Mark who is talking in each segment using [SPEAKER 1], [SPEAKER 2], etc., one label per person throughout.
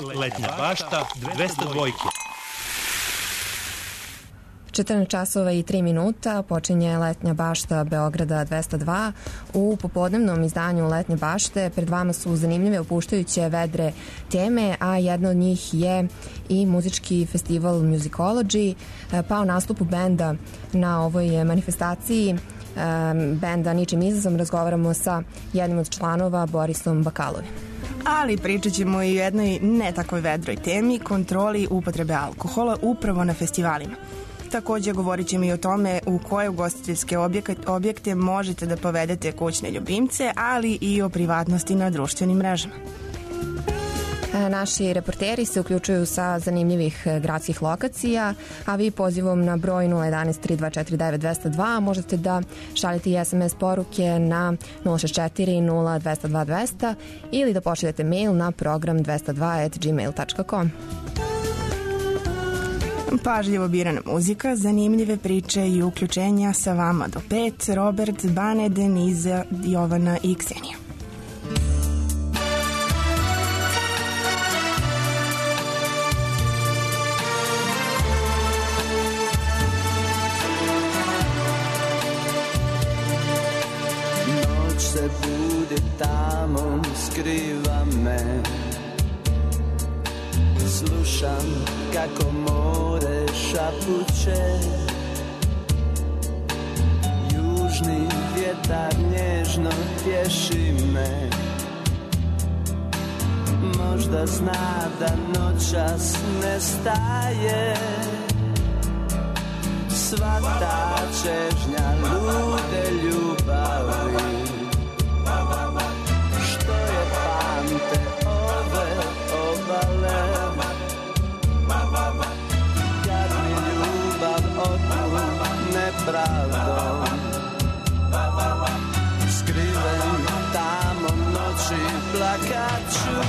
[SPEAKER 1] Letnja bašta 202.
[SPEAKER 2] 14 časova i 3 minuta počinje Letnja bašta Beograda 202. U popodnevnom izdanju Letnje bašte pred vama su zanimljive, opuštajuće, vedre teme, a jedna od njih je i muzički festival Musicology. Pa o nastupu benda na ovoj manifestaciji benda Ničim izazom razgovaramo sa jednim od članova, Borisom Bakalovim.
[SPEAKER 3] Ali pričat ćemo i o jednoj ne takvoj vedroj temi, kontroli upotrebe alkohola upravo na festivalima. Takođe govorit ćemo i o tome u koje ugostiteljske objekte možete da povedete kućne ljubimce, ali i o privatnosti na društvenim mrežama.
[SPEAKER 2] Naši reporteri se uključuju sa zanimljivih gradskih lokacija, a vi pozivom na broj 011 3249 202 možete da šaljete i SMS poruke na 064 0 202 200 ili da pošaljete mail na program 202@gmail.com.
[SPEAKER 3] Pažljivo birana muzika, zanimljive priče i uključenja sa vama do 5. Robert, Bane, Deniza, Jovana i Ksenija.
[SPEAKER 4] Noć se budi tamo, skriva me. Slušam kako more šapuće, južni vjetar nježno tješi me. Možda zna da noćas ne staje, sva ta čežnja lude ljubavi, što je pamte ove obale. Kad mi ljubav otmu nepravdom, skriven tamo noći plakaću.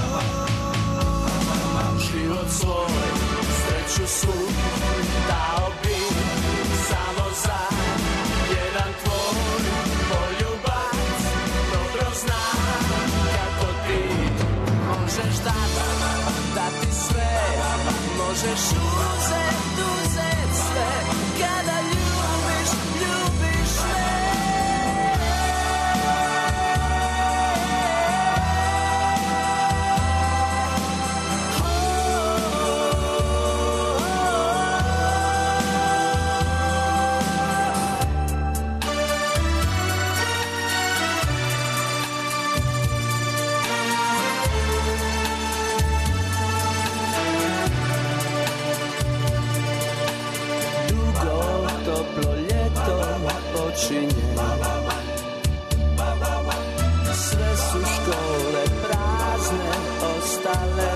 [SPEAKER 4] Život svoj, sreću svu dao bi samo za jedan tvoj poljubac. Dobro znam kako ti možeš dati sve, možeš uzet sve, kada ljubiš me. Sve su škole prazne ostale,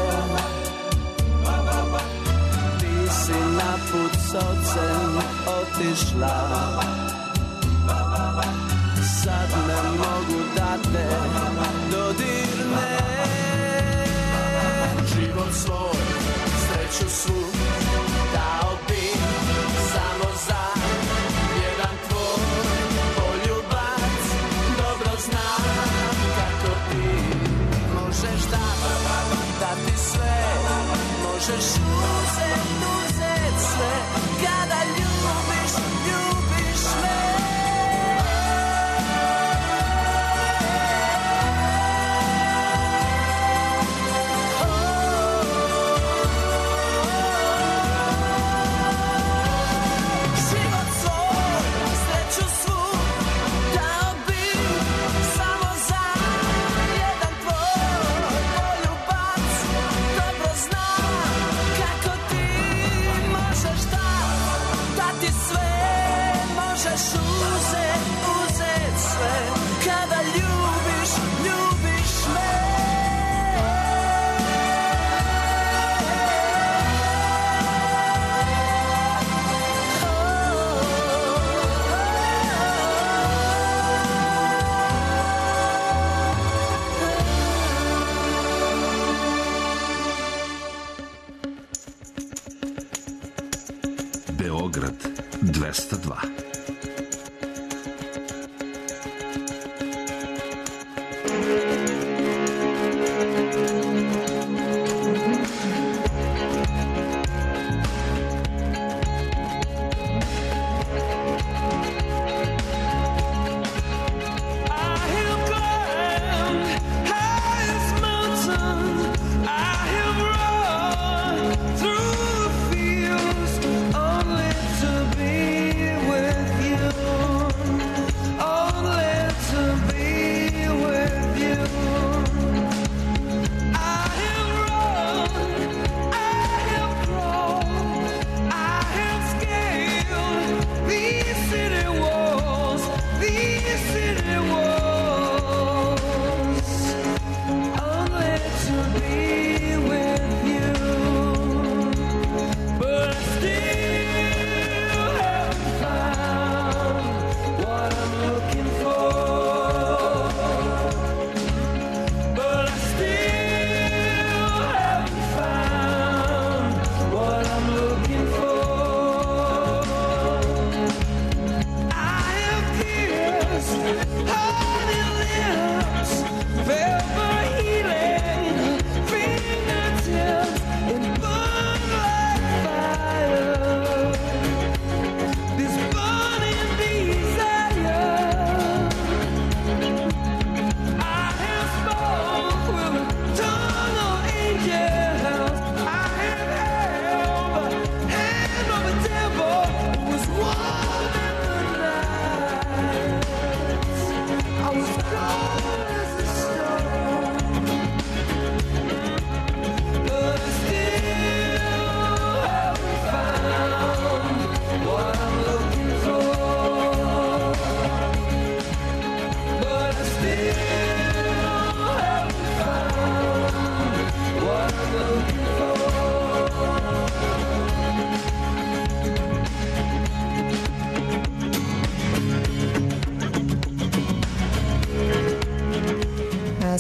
[SPEAKER 4] ti si na put s ocem otišla. Sad ne mogu da te dodirne. Život svoj, sreću svu dao bi samo za jedan tvoj poljubac. Dobro znam kako ti možeš dati sve, možeš uzet sve, kada ljubiš me.
[SPEAKER 5] Beograd 202.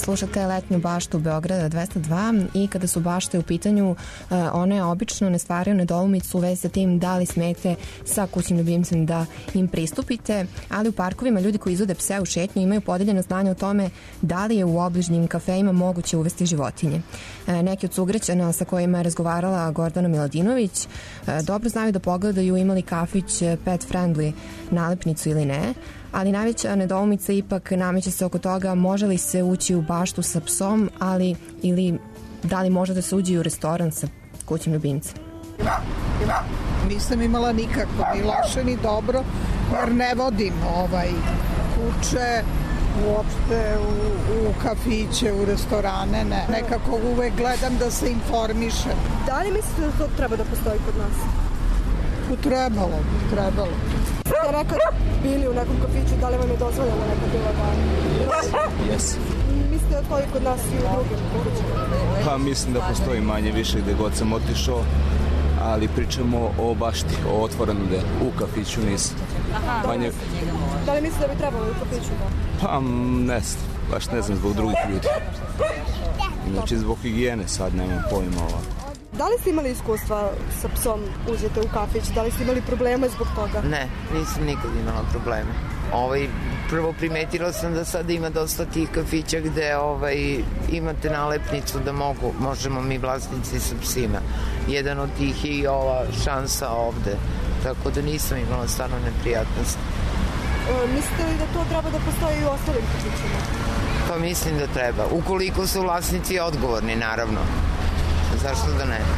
[SPEAKER 2] slušate letnju baštu Beograda 202 i kada su bašte u pitanju, one obično ne stvaraju nedoumicu u vezi sa tim da li smete sa kućnim ljubimcem da im pristupite, ali u parkovima ljudi koji izvode pse u šetnju imaju podeljeno znanje o tome da li je u obližnjim kafejima moguće uvesti životinje. Neki od sugrađana sa kojima je razgovarala Gordana Miladinović dobro znaju da pogledaju imali kafić pet friendly nalepnicu ili ne, ali najveća nedoumica ipak nameće se oko toga može li se ući u baštu sa psom, ili da li može da se uđe u restoran sa kućnim ljubimcem.
[SPEAKER 6] Nisam imala nikako, ni loše ni dobro, jer ne vodim kuće uopšte u kafiće, u restorane, ne. Nekako uvek gledam da se informišem.
[SPEAKER 7] Da li mislite da to treba da postoji kod nas?
[SPEAKER 6] Trebalo.
[SPEAKER 7] Ste nekad bili u nekom kafiću, da li vam je dozvoljeno nekad bilo da...
[SPEAKER 8] Jes.
[SPEAKER 7] Mislite da to i kod nas i u drugim kafićima?
[SPEAKER 8] Pa mislim da postoji manje više gde god sam otišao, ali pričamo o bašti, o otvorenom delu. U kafiću nisam. Manje...
[SPEAKER 7] Da li mislite da bi trebalo u kafiću da?
[SPEAKER 8] Pa ne znam, baš ne znam zbog drugih ljudi. Znači zbog higijene sad nemam pojma ovako.
[SPEAKER 7] Da li ste imali iskustva sa psom, uđete u kafić? Da li ste imali probleme zbog toga?
[SPEAKER 9] Ne, nisam nikad imala probleme. Prvo primetila sam da sada ima dosta tih kafića gde imate nalepnicu da možemo mi vlasnici sa psima. Jedan od tih je i ova šansa ovde, tako da nisam imala stvarno neprijatnost.
[SPEAKER 7] Mislite li da to treba da postoji i u ostalim kafićima?
[SPEAKER 9] Pa mislim da treba, ukoliko su vlasnici odgovorni, naravno. Zašto da ne?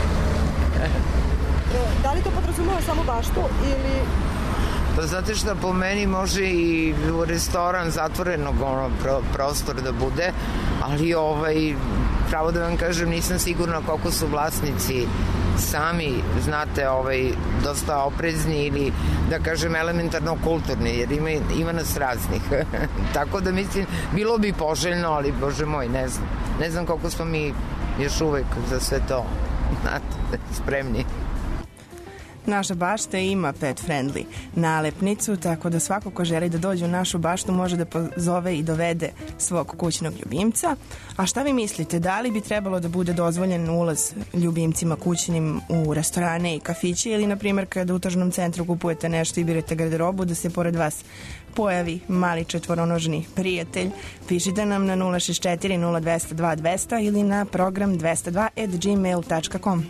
[SPEAKER 7] Da li to podrazumeva samo baštu ili...
[SPEAKER 9] Pa zato što po meni može i u restoran zatvorenog prostor da bude, ali pravo da vam kažem nisam sigurna koliko su vlasnici sami, znate, dosta oprezni ili da kažem elementarno kulturni, jer ima nas raznih. Tako da mislim, bilo bi poželjno, ali bože moj, ne znam koliko smo mi još uvek za sve to, znate, spremni.
[SPEAKER 3] Naša bašta ima pet friendly nalepnicu, tako da svako ko želi da dođe u našu baštu može da pozove i dovede svog kućnog ljubimca. A šta vi mislite, da li bi trebalo da bude dozvoljen ulaz ljubimcima kućnim u restorane i kafiće ili, na primjer, kada u tržnom centru kupujete nešto i birate garderobu, da se pored vas pojavi mali četvoronožni prijatelj? Pišite nam na 064 0202 200 ili na program 202@gmail.com.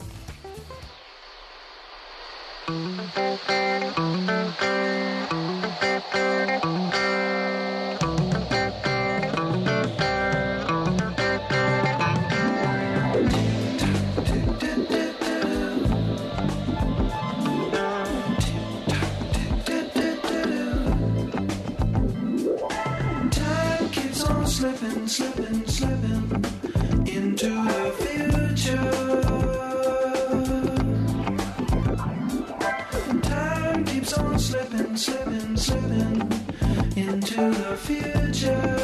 [SPEAKER 10] Slipping into the future. Time keeps on slipping into the future.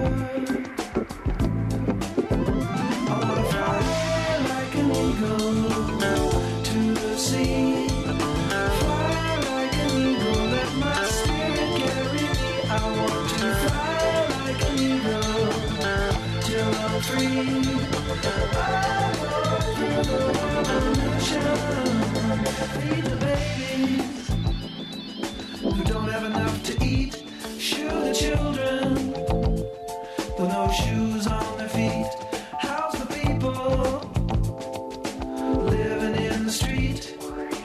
[SPEAKER 10] I wanna fly like an eagle to the sea. Fly like an eagle, let my spirit carry me. I want to fly like an eagle till I'm free. I go through the world of ocean. Feed the babies who don't have enough to eat. Shoe the children with no shoes on their feet. House the people living in the street.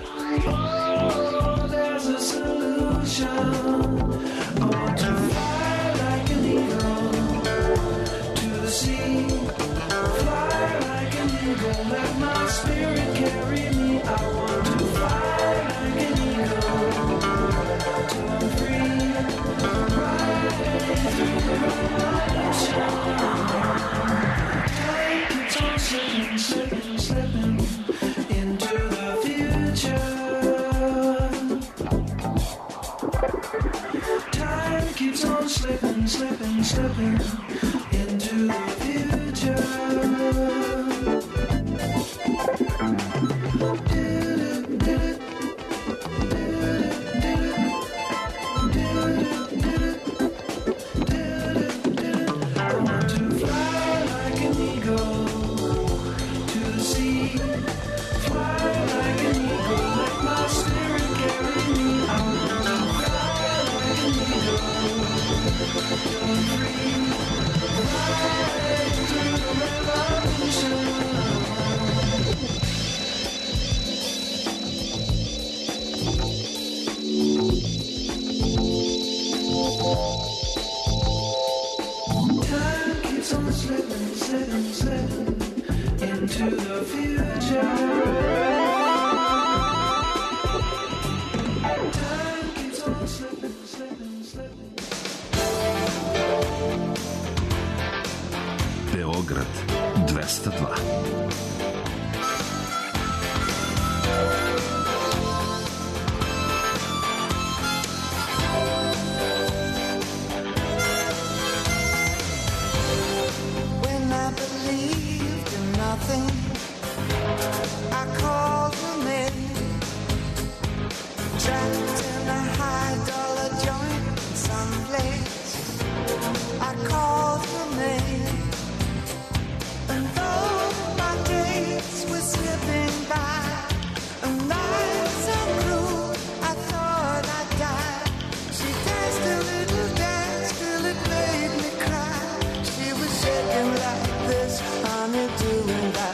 [SPEAKER 10] Oh, there's a solution. I want to fly like an eagle to the sea. Fly like an eagle, let my spirit carry me. I want to fly like an eagle till I'm free. Riding through the ocean. Time keeps on slipping into the future. Time keeps on slipping into the future. I want to the future. Time keeps on slipping, slipping, slipping.
[SPEAKER 5] Beograd 202.
[SPEAKER 11] I called her name, trapped in a high-dollar joint someplace. I called her name, and though my days were slipping by, and nights so cruel, I thought I'd die. She danced a little dance till it made me cry. She was shaking like this, honey, doing that.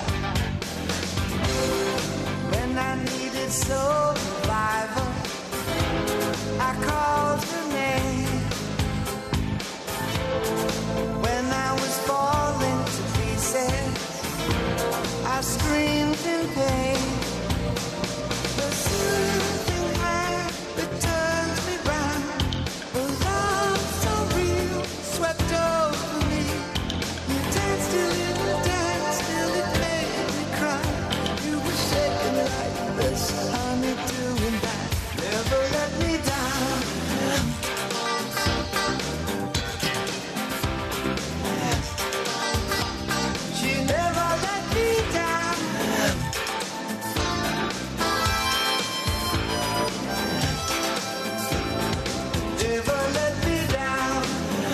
[SPEAKER 11] I needed survival, I called her name. When I was falling to pieces, I screamed in pain. The soothing hand that turns me round, the love so real swept over me. You danced a little dance till it made me cry. You were shaking like this, honey, doing that. Never let me down. She never let me down. Never let me down.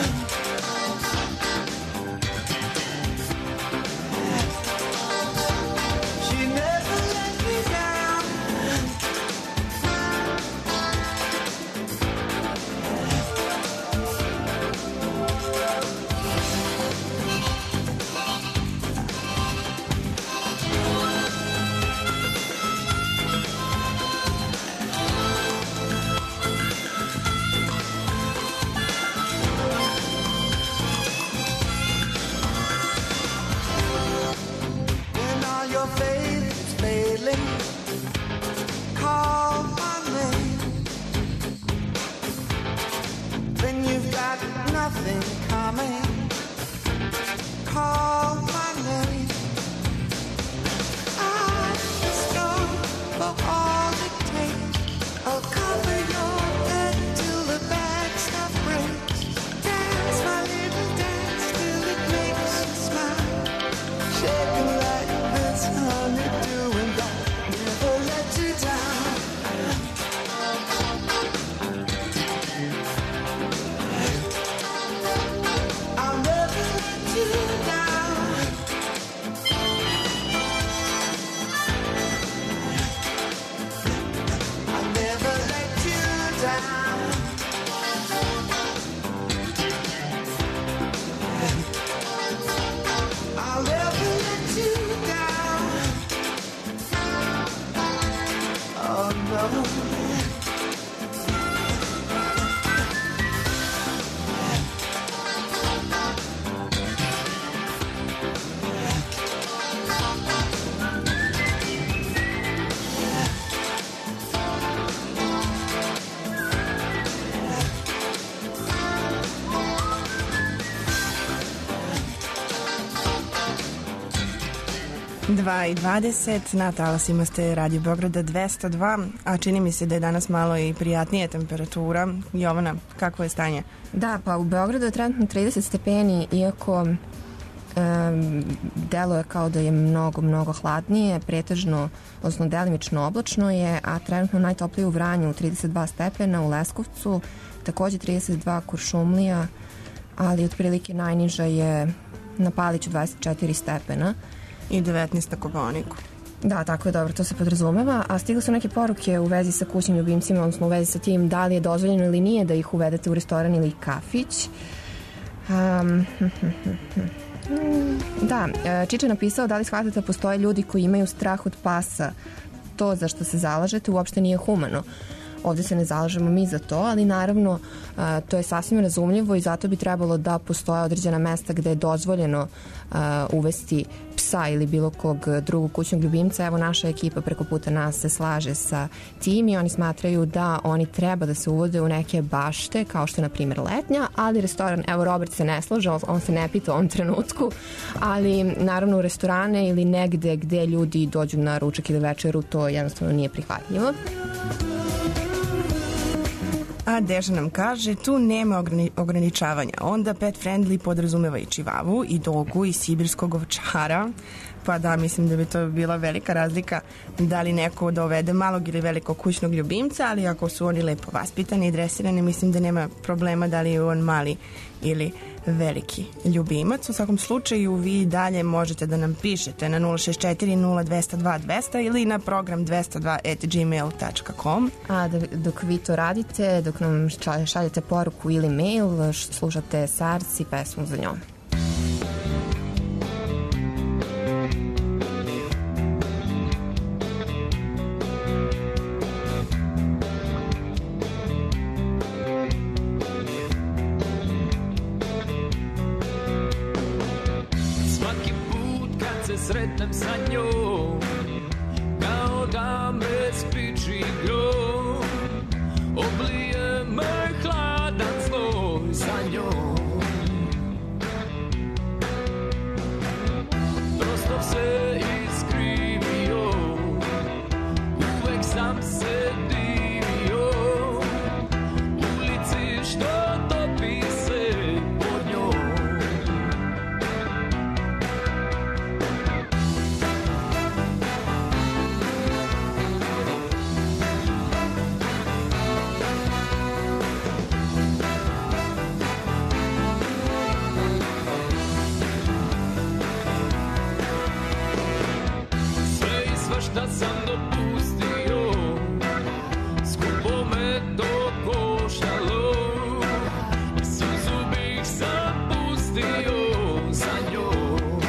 [SPEAKER 11] She never let me down. When all your faith is failing, call my name. When you've got nothing coming, call my name. I'm the storm for all it takes. I'll cover your head till the bad stuff breaks. Dance my little dance till it makes you smile. Shaking like this, honey, doing that. Never let you down. I'll never let you down. I'll never let you down. I'll never let you down. Oh no.
[SPEAKER 3] Dva i 20 na talasima ste Radio Beograda 202, a čini mi se da je danas malo i prijatnija temperatura. Jovana, kako je stanje?
[SPEAKER 2] Da, pa u Beogradu je trenutno 30 stepeni, iako deluje kao da je mnogo hladnije, pretežno, odnosno delimično oblačno je, a trenutno najtoplije u Vranju 32 stepena, u Leskovcu takođe 32, Kuršumlija, ali otprilike najniža je na Paliću 24 stepena.
[SPEAKER 3] I 19 na Kopaoniku.
[SPEAKER 2] Da, tako je, dobro, to se podrazumeva. A stigle su neke poruke u vezi sa kućnim ljubimcima, odnosno u vezi sa tim da li je dozvoljeno ili nije da ih uvedete u restoran ili kafić. Da, Čiče napisao da li shvatate da postoje ljudi koji imaju strah od pasa. To za što se zalažete uopšte nije humano. ovde se ne zalažemo mi za to, ali naravno to je sasvim razumljivo i zato bi trebalo da postoje određena mesta gde je dozvoljeno uvesti psa ili bilo kog drugog kućnog ljubimca. Evo, naša ekipa preko puta nas se slaže sa tim i oni smatraju da oni treba da se uvode u neke bašte, kao što je na primjer letnja, ali restoran, evo Robert se ne slaže, on se ne pita u ovom trenutku, ali naravno u restorane ili negde gde ljudi dođu na ručak ili večeru, to jednostavno nije prihvatljivo.
[SPEAKER 3] A Deža nam kaže, tu nema ograničavanja. Onda pet friendly podrazumeva i čivavu, i dogu, i sibirskog ovčara. Pa da, mislim da bi to bila velika razlika da li neko dovede malog ili velikog kućnog ljubimca, ali ako su oni lepo vaspitani i dresirani, mislim da nema problema da li je on mali ili veliki ljubimac. U svakom slučaju vi dalje možete da nam pišete na 064 0202 200 ili na program 202@gmail.com.
[SPEAKER 2] A dok vi to radite, dok nam šaljete poruku ili mail, slušate Sars i pesmu za njom.
[SPEAKER 12] Sretnem sa njom, kao da me spiči grom, oblije me hladan znoj sa njom. Prosto se iskrivio, uvek sam se divio, ulici što topi se pod njom. Šta sam dopustio, skupo me to koštalo, i suzu bih sam pustio za njom.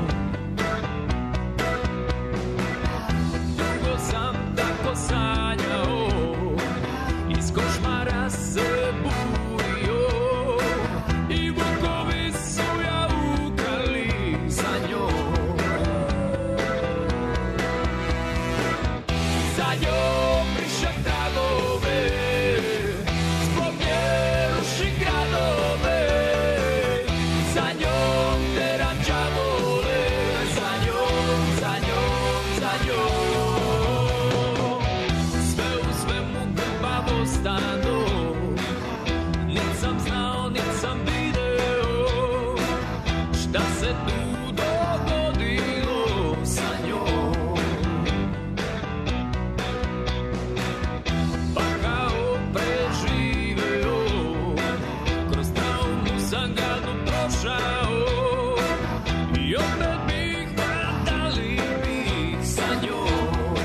[SPEAKER 12] Dugo sam tako sanjao, iz košmara se burio, i vukovi su jaukali za njom. Za njom prišak tragove, zbog nje ruši gradove, za njom teram džavole, za njom, za njom, za njom. Sve u svemu grbavo stano, nit sam znao, nit sam video, šta se tu dogodilo sa njom. I opet bih vratali bih sa njom.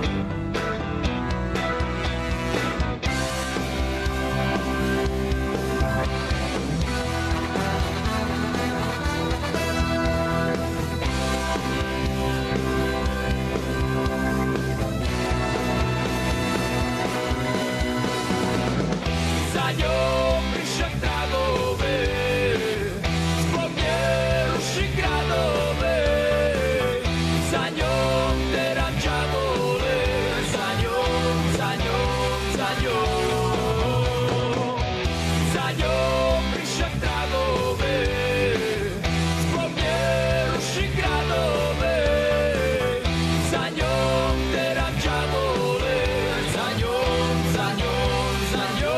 [SPEAKER 12] Za njom prišak tragove, zbog nje ruši gradove, za njom teram džavole, za njom, za njom, za njom. Za njom prišak tragove, zbog nje ruši gradove, za njom teram džavole, za njom, za njom, za njom.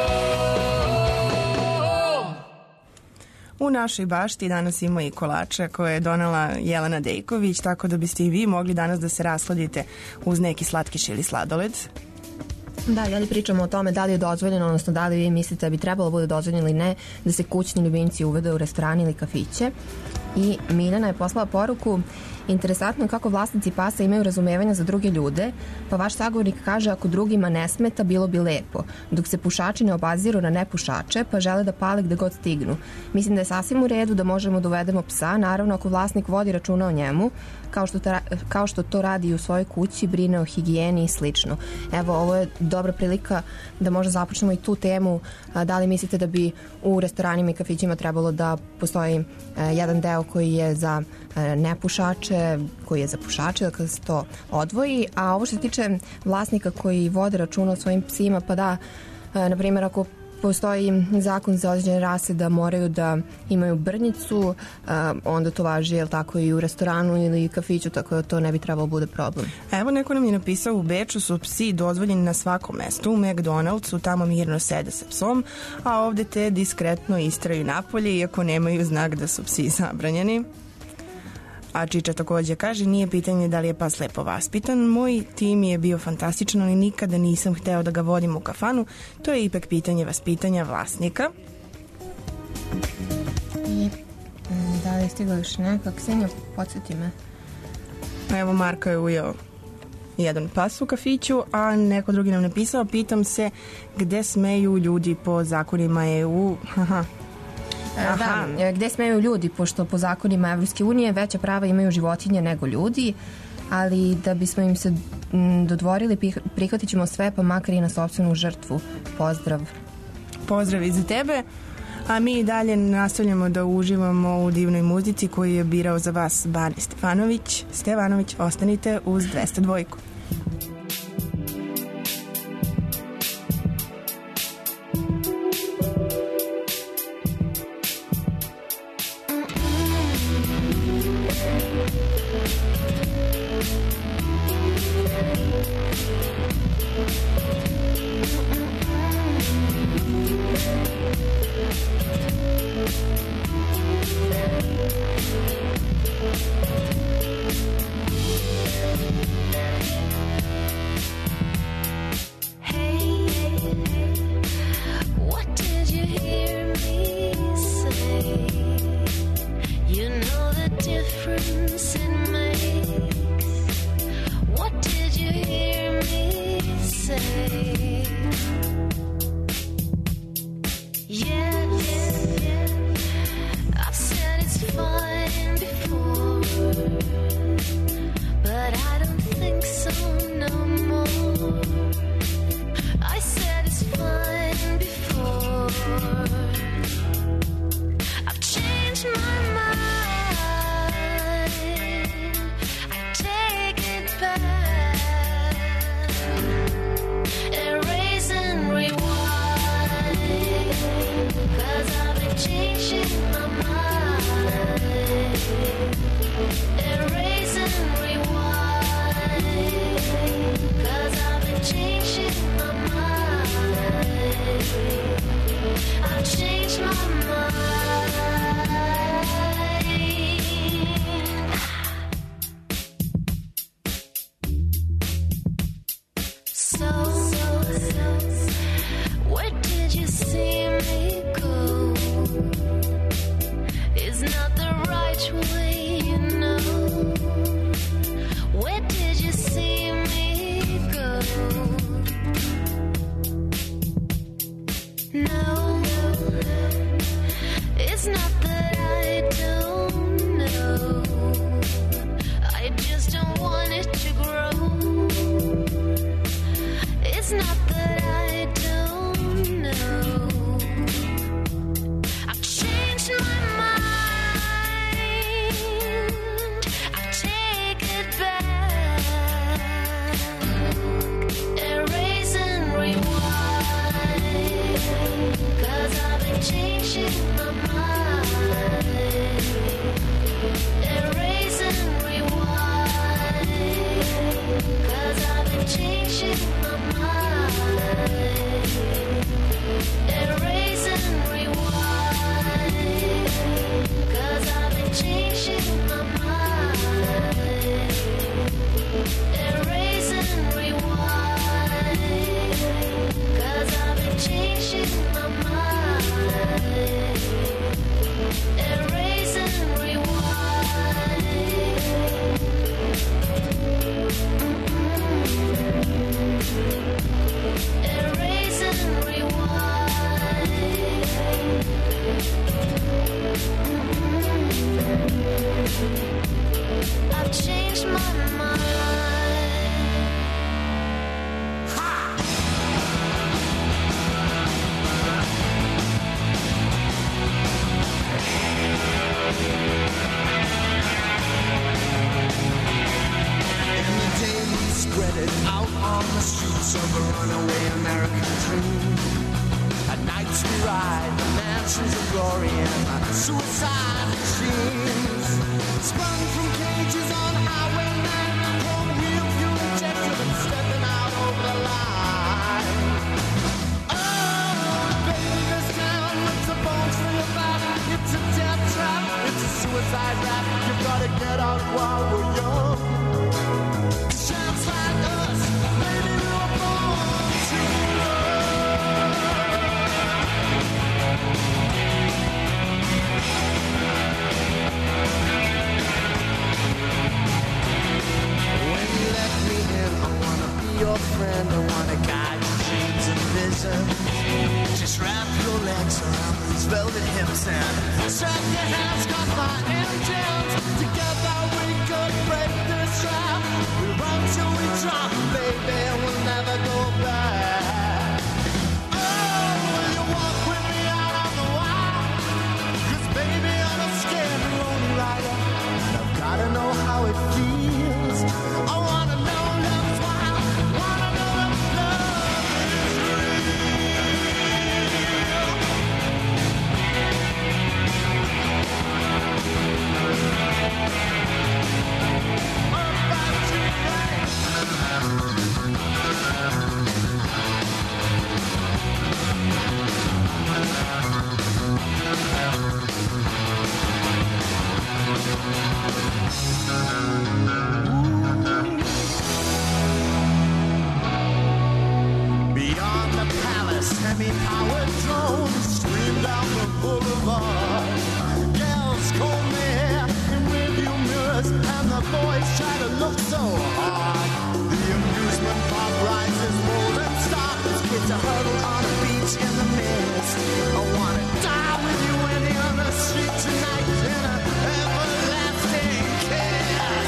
[SPEAKER 3] U našoj bašti danas ima i kolača koje je donela Jelena Dejković, tako da biste i vi mogli danas da se rasladite uz neki slatkiš ili sladoled.
[SPEAKER 2] Da, ali pričamo o tome da li je dozvoljeno, odnosno da li vi mislite da bi trebalo bude dozvoljeno ili ne da se kućni ljubimci uvede u restorani ili kafiće. I Miljana je poslala poruku: interesantno je kako vlasnici pasa imaju razumevanja za druge ljude, pa vaš sagovornik kaže ako drugima ne smeta, bilo bi lepo, dok se pušači ne obaziru na nepušače, pa žele da pale gde god stignu. Mislim da je sasvim u redu da možemo da uvedemo psa, naravno ako vlasnik vodi računa o njemu, kao što to radi i u svojoj kući, brine o higijeni i slično. Evo, ovo je dobra prilika da možda započnemo i tu temu. Da li mislite da bi u restoranima i kafićima trebalo da postoji jedan deo koji je za nepušače, koji je za pušače, da se to odvoji, a ovo što se tiče vlasnika koji vode računa o svojim psima, pa da, na primjer, ako postoji zakon za određene rase da moraju da imaju brnjicu, onda to važi, jel tako, i u restoranu ili kafiću, tako da to ne bi trebalo bude problem.
[SPEAKER 3] Evo, neko nam je napisao: u Beču su psi dozvoljeni na svakom mestu, u McDonald'su tamo mirno sede sa psom, a ovde te diskretno istraju napolje, iako nemaju znak da su psi zabranjeni. A Čiča takođe kaže: nije pitanje da li je pas lepo vaspitan, moj tim je bio fantastičan, ali nikada nisam hteo da ga vodim u kafanu, to je ipak pitanje vaspitanja vlasnika.
[SPEAKER 2] I da li je stigla još neka? Ksenija, podsjeti me.
[SPEAKER 3] Evo, Marko je ujeo jedan pas u kafiću, a neko drugi nam napisao: pitam se gde smeju ljudi po zakonima EU.
[SPEAKER 2] Da, gde smeju ljudi, pošto po zakonima Evropske unije veća prava imaju životinje nego ljudi, ali da bismo im se dodvorili, prihvatit ćemo sve, pa makar i na sopstvenu žrtvu. Pozdrav.
[SPEAKER 3] Pozdrav i za tebe, a mi dalje nastavljamo da uživamo u divnoj muzici koju je birao za vas Bane Stefanović. Stevanović, ostanite uz 202.
[SPEAKER 13] I've changed my mind.
[SPEAKER 11] spread it out on the streets of a runaway American dream. At nights we ride the mansions of glory and the suicide machines. Sprung from cages on Highway 9, cold wheel fuel injected and stepping out over the line. Oh, baby, this town rips the bones from your back. It's a death trap, it's a suicide rap. You've got to get out while we're young. 'Cause champs like us, baby, we were born to when you let me in, I wanna be your friend. I wanna guide your dreams and visions. Just wrap your legs around these velvet hips and strap your hands, got my engines. Together we could break this trap. We run till we drop, baby, and we'll never go back. Oh, will you walk with me out on the wild? 'Cause baby, I'm a scared and lonely rider, and I've gotta know how it feels. I wanna know love's wild, wanna know if love is beyond the palace, semi-powered drones stream down the boulevard. Girls comb their hair in rearview mirrors, and the boys try to look so hard. The amusement park rises, rolling stars. Kids are huddled on a beach in the mist. I wanna die with you waiting on the street tonight in an everlasting kiss.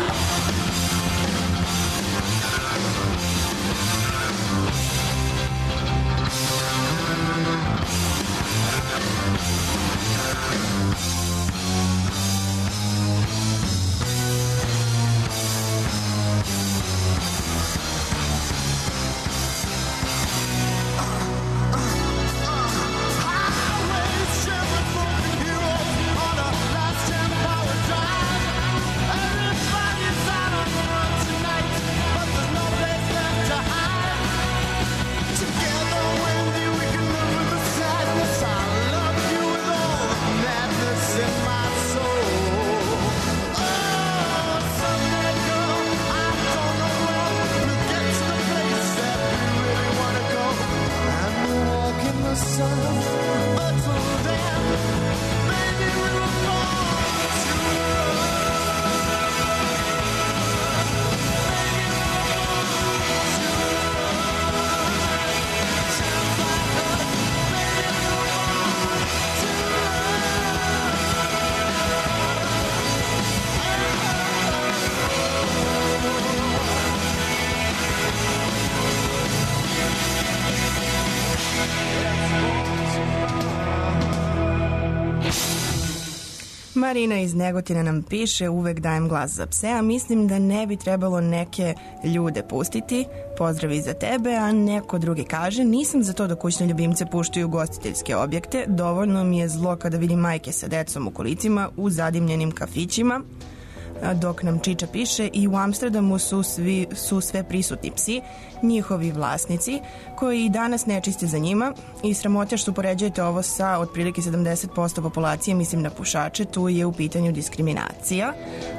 [SPEAKER 11] Marina iz Negotina nam piše: uvek dajem glas za pse, a mislim da ne bi trebalo neke ljude pustiti. Pozdravi za tebe. A neko drugi kaže: nisam za to da kućne ljubimce puštaju u ugostiteljske objekte, dovoljno mi je zlo kada vidim majke sa decom u kolicima u zadimljenim kafićima. Dok nam Čiča piše: i u Amsterdamu su sve prisutni psi, njihovi vlasnici, koji i danas ne čiste za njima, i sramote što poređujete ovo sa otprilike 70% populacije, mislim na pušače, tu je u pitanju diskriminacija.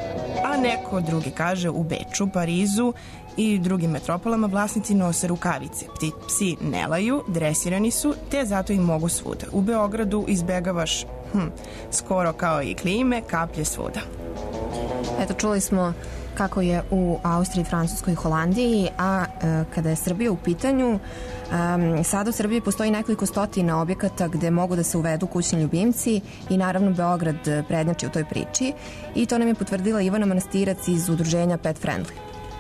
[SPEAKER 11] A neko drugi kaže: u Beču, Parizu i drugim metropolama vlasnici nose rukavice. Psi ne laju, dresirani su, te zato i mogu svuda. U Beogradu izbegavaš skoro kao i klime, kaplje svuda.
[SPEAKER 2] Eto, čuli smo kako je u Austriji, Francuskoj i Holandiji, a kada je Srbija u pitanju, sada u Srbiji postoji nekoliko stotina objekata gde mogu da se uvedu kućni ljubimci i naravno Beograd prednjači u toj priči, i to nam je potvrdila Ivana Manastirac iz udruženja Pet Friendly.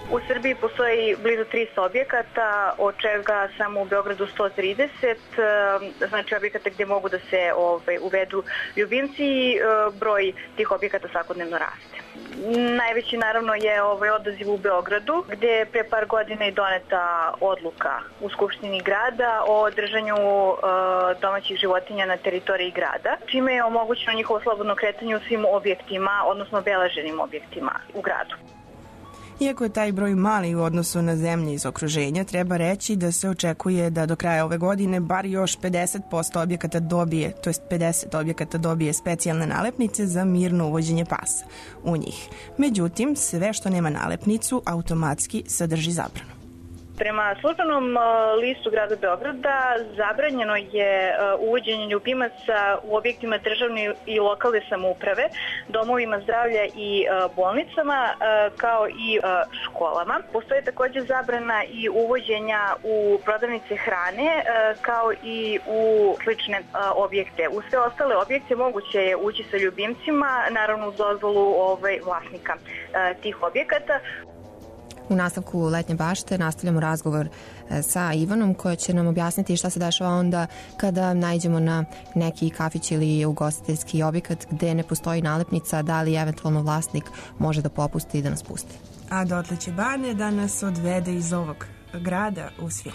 [SPEAKER 13] U Srbiji postoji blizu 300 objekata, od čega samo u Beogradu 130, znači objekata gde mogu da se uvedu ljubimci i broj tih objekata svakodnevno raste. Najveći naravno je odaziv u Beogradu, gde je pre par godina i doneta odluka u Skupštini grada o držanju domaćih životinja na teritoriji grada, čime je omogućeno njihovo slobodno kretanje u svim objektima, odnosno obeleženim objektima u gradu.
[SPEAKER 3] Iako je taj broj mali u odnosu na zemlje iz okruženja, treba reći da se očekuje da do kraja ove godine bar još 50% objekata dobije, to jest 50 objekata dobije specijalne nalepnice za mirno uvođenje pasa u njih. Međutim, sve što nema nalepnicu automatski sadrži zabranu.
[SPEAKER 13] Prema službenom listu grada Beograda zabranjeno je uvođenje ljubimaca u objektima državne i lokalne samouprave, domovima zdravlja i bolnicama, kao i školama. Postoji takođe zabrana i uvođenja u prodavnice hrane, kao i u slične objekte. U sve ostale objekte moguće je ući sa ljubimcima, naravno uz dozvolu vlasnika tih objekata.
[SPEAKER 2] U nastavku Letnje bašte nastavljamo razgovor sa Ivanom koja će nam objasniti šta se dešava onda kada naiđemo na neki kafić ili ugostiteljski objekat gde ne postoji nalepnica, da li eventualno vlasnik može da popusti i da nas pusti.
[SPEAKER 3] A dotle će Bane da nas odvede iz ovog grada u svijet.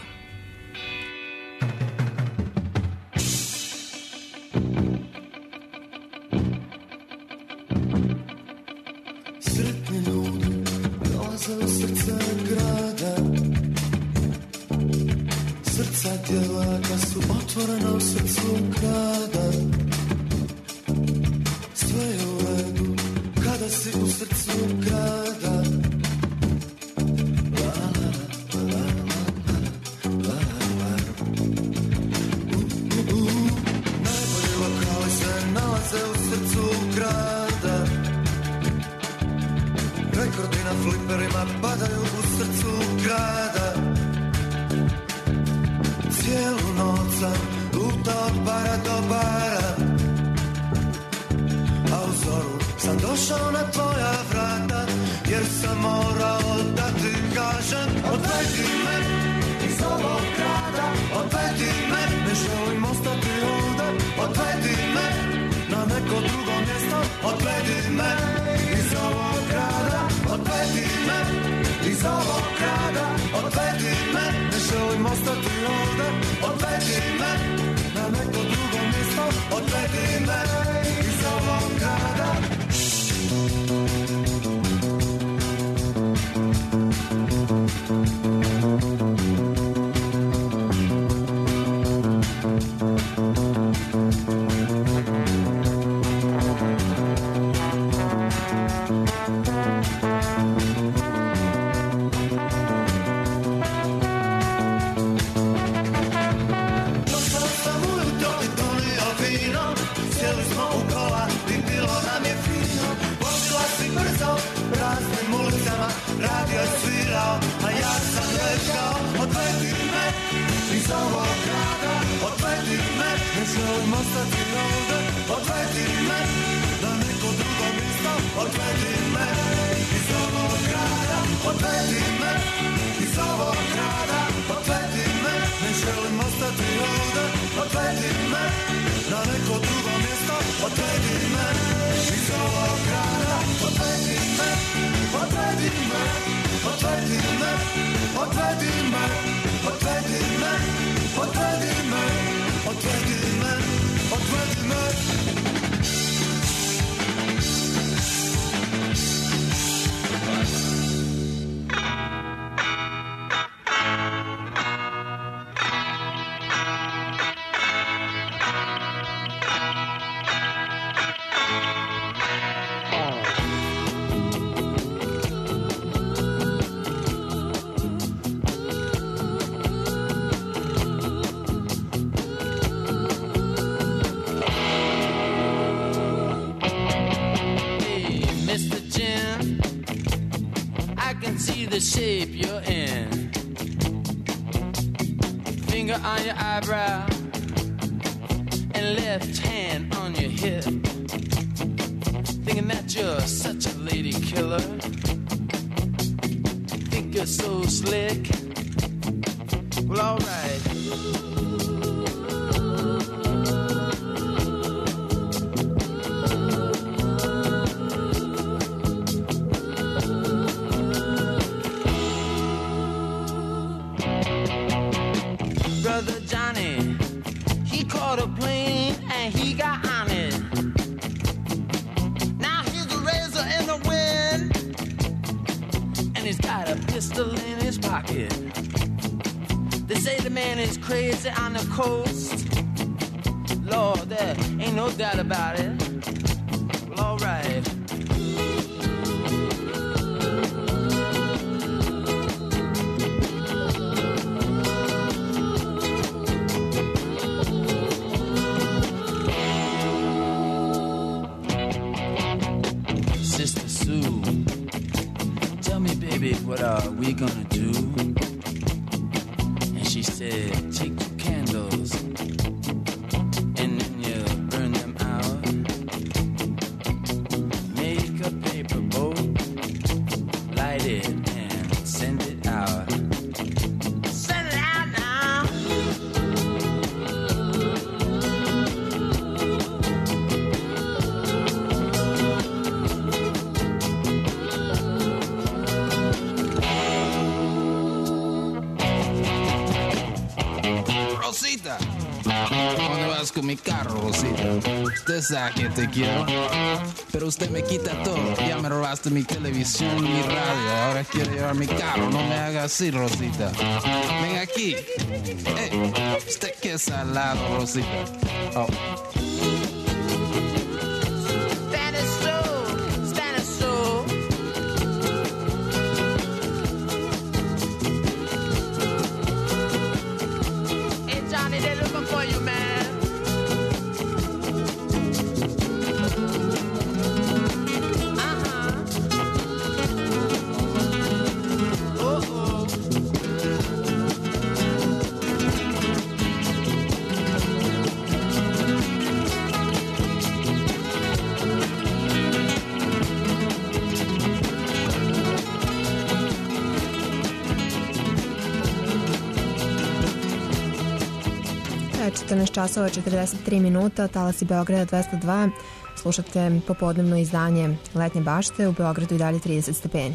[SPEAKER 10] Sretni ljudi dolaze u srce grada, srca djevojaka su otvorena u srcu grada. Sve je u redu kada si u srcu grada. Najbolji lokali se nalaze u srcu grada. Rekordi na fliperima padaju u srcu grada. Cijelu noć sam luta od bara do bara, a u zoru sam došao na tvoja vrata, jer sam morao da ti kažem odvedi me iz ovog grada, odvedi me, ne želim ostati ovde, odvedi me na neko drugo mjesto, odvedi me iz ovog grada, odvedi me iz ovog grada, odvedi me, ne želim ostati ovde, odvedi me na neko drugo mjesto, odvedi me iz ovog grada. Radio svirao, a ja sam rekao odvedi me iz ovog grada, odvedi me, ne želim ostati ovde, odvedi me na neko drugo mjesto, odvedi me iz ovog grada, odvedi me iz ovog grada, odvedi me, ne želim ostati ovde, odvedi me na neko drugo mjesto, odvedi me iz ovog grada, odvedi me, odvedi me, odvedi me, odvedi me, odvedi me, odvedi me, odvedi me, odvedi me.
[SPEAKER 12] The shape you're in, finger on your eyebrow and left hand on your hip, thinking that you're such a lady killer,
[SPEAKER 4] think you're so slick. Well, alright. Brother Johnny, he caught a plane and he got on it. Now he's a razor in the wind, and he's got a pistol in his pocket. They say the man is crazy on the coast. Lord, there ain't no doubt about it. Well, alright. Sister Sue, tell me, baby, what are we gonna do? And she said, take 2 candles and then you burn them out. Make a paper boat, light it and send it out. Send it out now. Rosita, ¿dónde vas con mi carro, Rosita? Usted sabe que te quiero, pero usted me quita todo. Ya me robaste mi televisión y mi radio. Ahora quiero llevar mi carro. No me haga así, Rosita. Ven aquí. Usted que es salado, Rosita. Oh. For you, man.
[SPEAKER 2] je 14 časova 43 minuta, talasi Beograda 202. Slušate popodnevno izdanje Letnje bašte, u Beogradu i dalje 30 stepeni.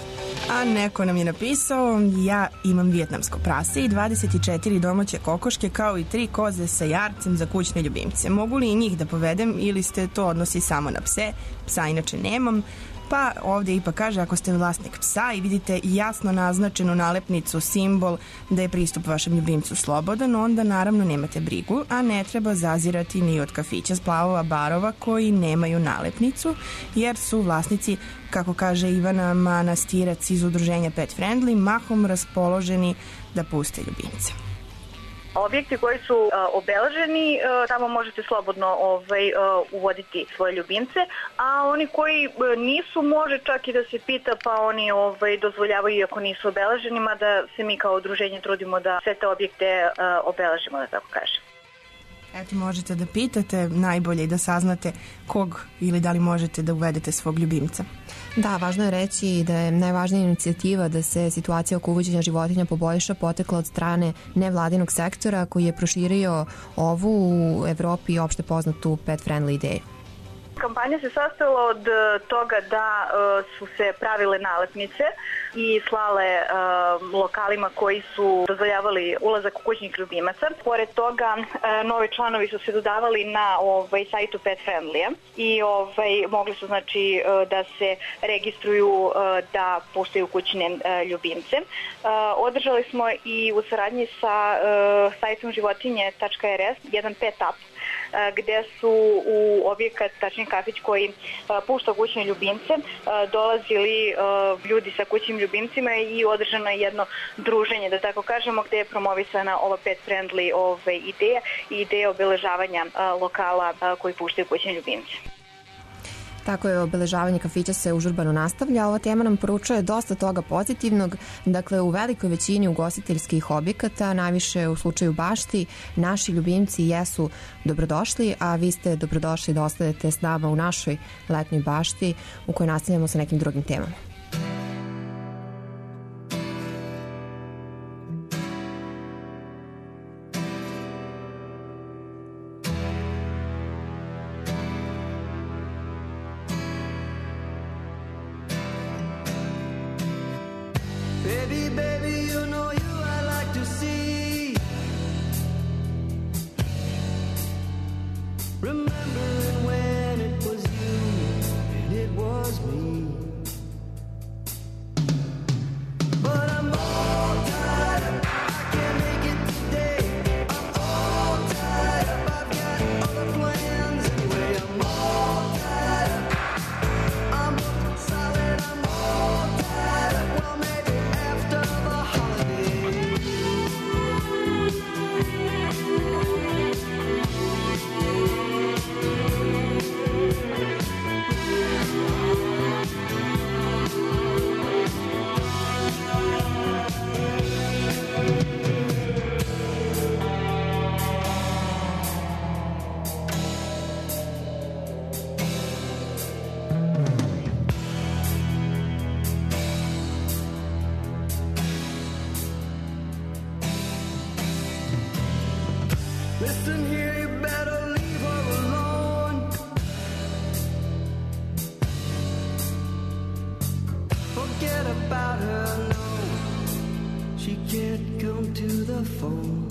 [SPEAKER 3] A neko nam je napisao, ja imam vijetnamsko prase i 24 domaće kokoške kao i 3 koze sa jarcem za kućne ljubimce. Mogu li i njih da povedem ili ste to odnosi samo na pse? Psa inače nemam. Pa ovdje ipak kaže, ako ste vlasnik psa i vidite jasno naznačenu nalepnicu, simbol da je pristup vašem ljubimcu slobodan, onda naravno nemate brigu, a ne treba zazirati ni od kafića, splavova, barova koji nemaju nalepnicu, jer su vlasnici, kako kaže Ivana Manastirac iz udruženja Pet Friendly, mahom raspoloženi da puste ljubimce.
[SPEAKER 13] Objekti koji su obeleženi, tamo možete slobodno uvoditi svoje ljubimce, a oni koji nisu, može čak i da se pita, pa oni dozvoljavaju iako nisu obeleženi, mada se mi kao udruženje trudimo da sve te objekte obeležimo, da tako kažem.
[SPEAKER 3] Eto, možete da pitate najbolje i da saznate kog ili da li možete da uvedete svog ljubimca.
[SPEAKER 2] Da, važno je reći da je najvažnija inicijativa da se situacija oko uvođenja životinja poboljša potekla od strane nevladinog sektora koji je proširio ovu u Evropi i opšte poznatu pet friendly ideju.
[SPEAKER 13] Kampanja se sastojala od toga da su se pravile nalepnice i slale lokalima koji su dozvoljavali ulazak u kućnih ljubimaca. Pored toga, novi članovi su se dodavali na sajtu Pet Friendly-a i mogli su znači da se registruju da puštaju kućne ljubimce. Održali smo i u saradnji sa sajtom životinje.rs jedan pet up gde su u objekat, tačnije kafić koji pušta kućne ljubimce, dolazili ljudi sa kućnim ljubimcima i održano je jedno druženje, da tako kažemo, gde je promovisana ova pet friendly ideja i ideja obeležavanja lokala koji puštaju kućne ljubimce.
[SPEAKER 2] Tako je, obeležavanje kafića se užurbano nastavlja. Ova tema nam poručuje dosta toga pozitivnog. Dakle, u velikoj većini ugostiteljskih objekata, najviše u slučaju bašti, naši ljubimci jesu dobrodošli, a vi ste dobrodošli da ostanete s nama u našoj letnjoj bašti u kojoj nastavljamo sa nekim drugim temama.
[SPEAKER 10] Listen here, you better leave her alone. Forget about her, no. She can't come to the phone.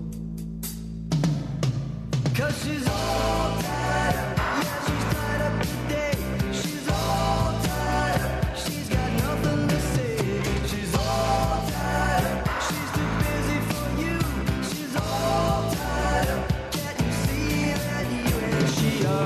[SPEAKER 10] 'Cause she's all tied up. Yeah, she's tied up today. She's all tied up. She's got nothing to say. She's all tied up. She's too busy for you. She's all tied up. Can't you see that you and she are?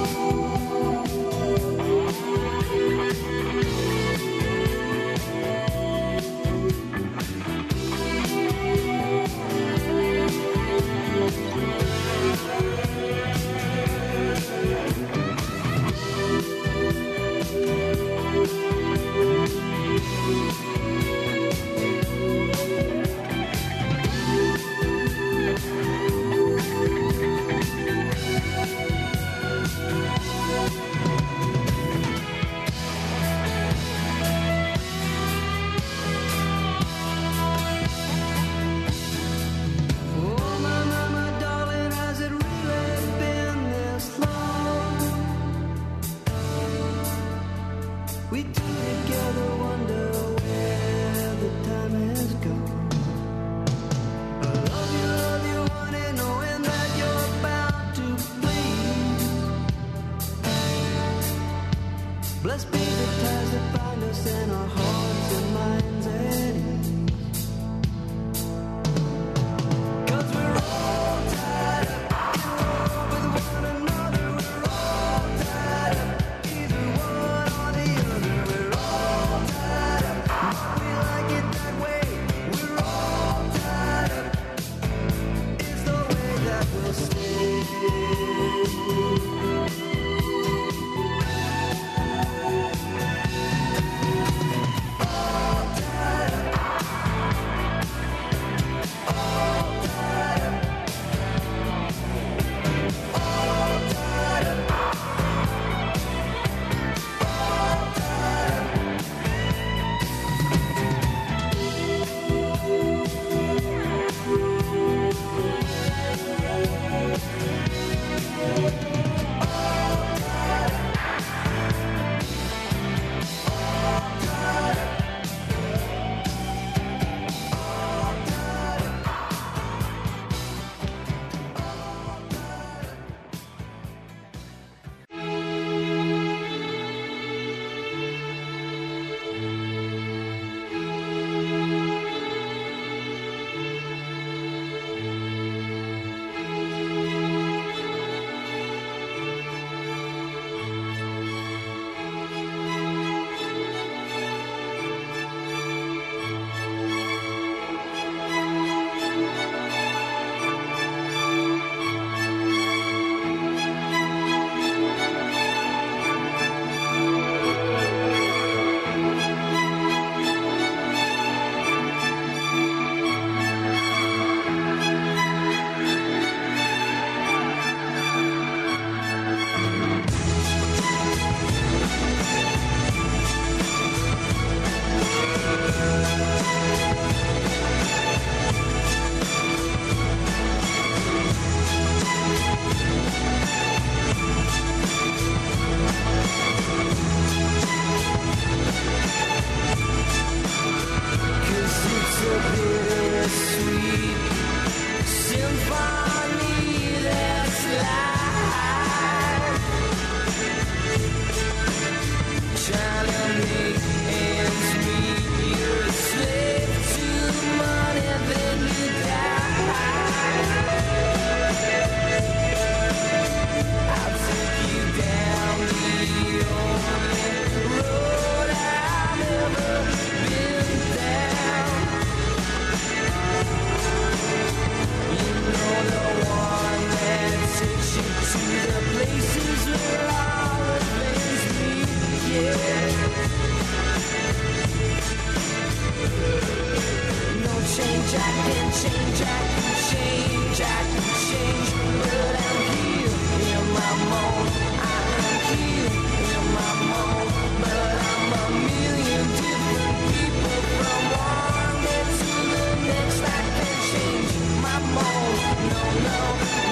[SPEAKER 10] We two together wonder where the time has gone. I love you, honey, knowing that you're bound to bleed. Blessed be the ties that bind us and our hearts and minds at ease. 'Cause we're all tied up in love with one another. We're all tied up, either one or the other. We're all tied up, we like it that way. We're all tied up, it's the way that we'll stay. No,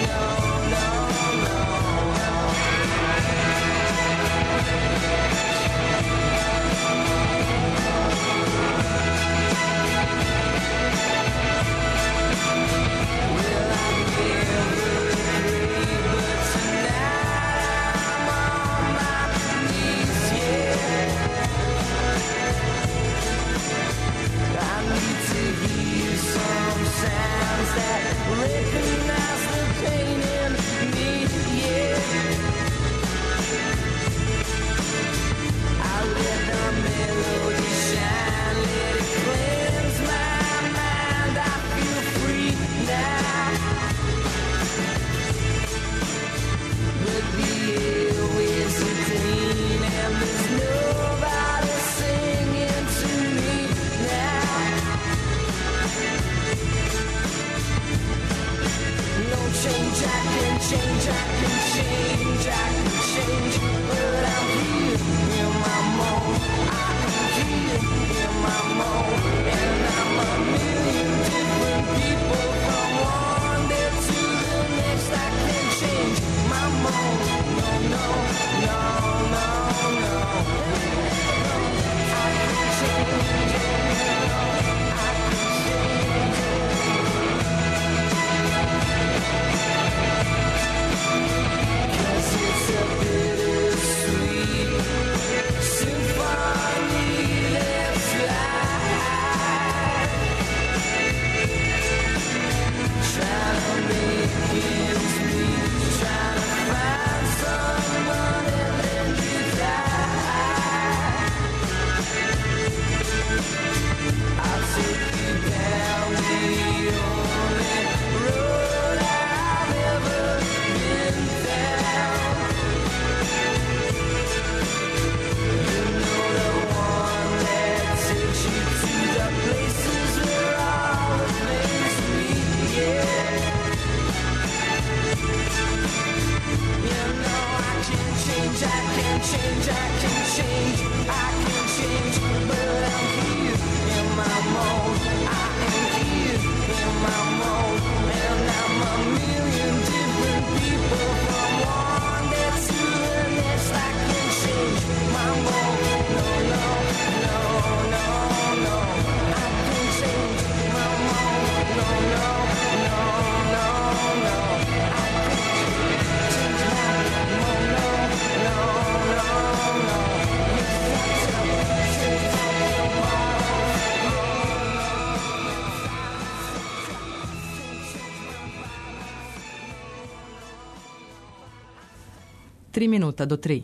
[SPEAKER 14] 3 minuta do 3.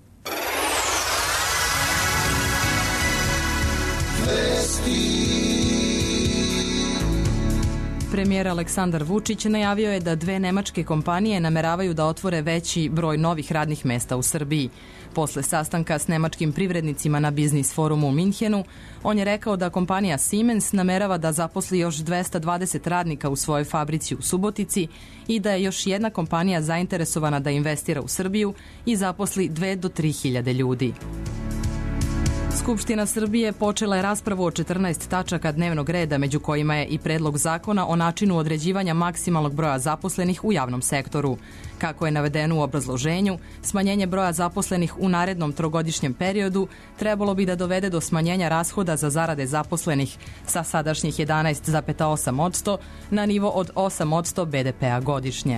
[SPEAKER 14] Premijer Aleksandar Vučić najavio je da 2 nemačke kompanije nameravaju da otvore veći broj novih radnih mesta u Srbiji. Posle sastanka s nemačkim privrednicima na biznis forumu u Minhenu, on je rekao da kompanija Siemens namerava da zaposli još 220 radnika u svojoj fabrici u Subotici i da je još jedna kompanija zainteresovana da investira u Srbiju i zaposli 2 do 3 hiljade ljudi. Skupština Srbije počela je raspravu o 14 tačaka dnevnog reda, među kojima je i predlog zakona o načinu određivanja maksimalnog broja zaposlenih u javnom sektoru. Kako je navedeno u obrazloženju, smanjenje broja zaposlenih u narednom trogodišnjem periodu trebalo bi da dovede do smanjenja rashoda za zarade zaposlenih sa sadašnjih 11,8% na nivo od 8% BDP-a godišnje.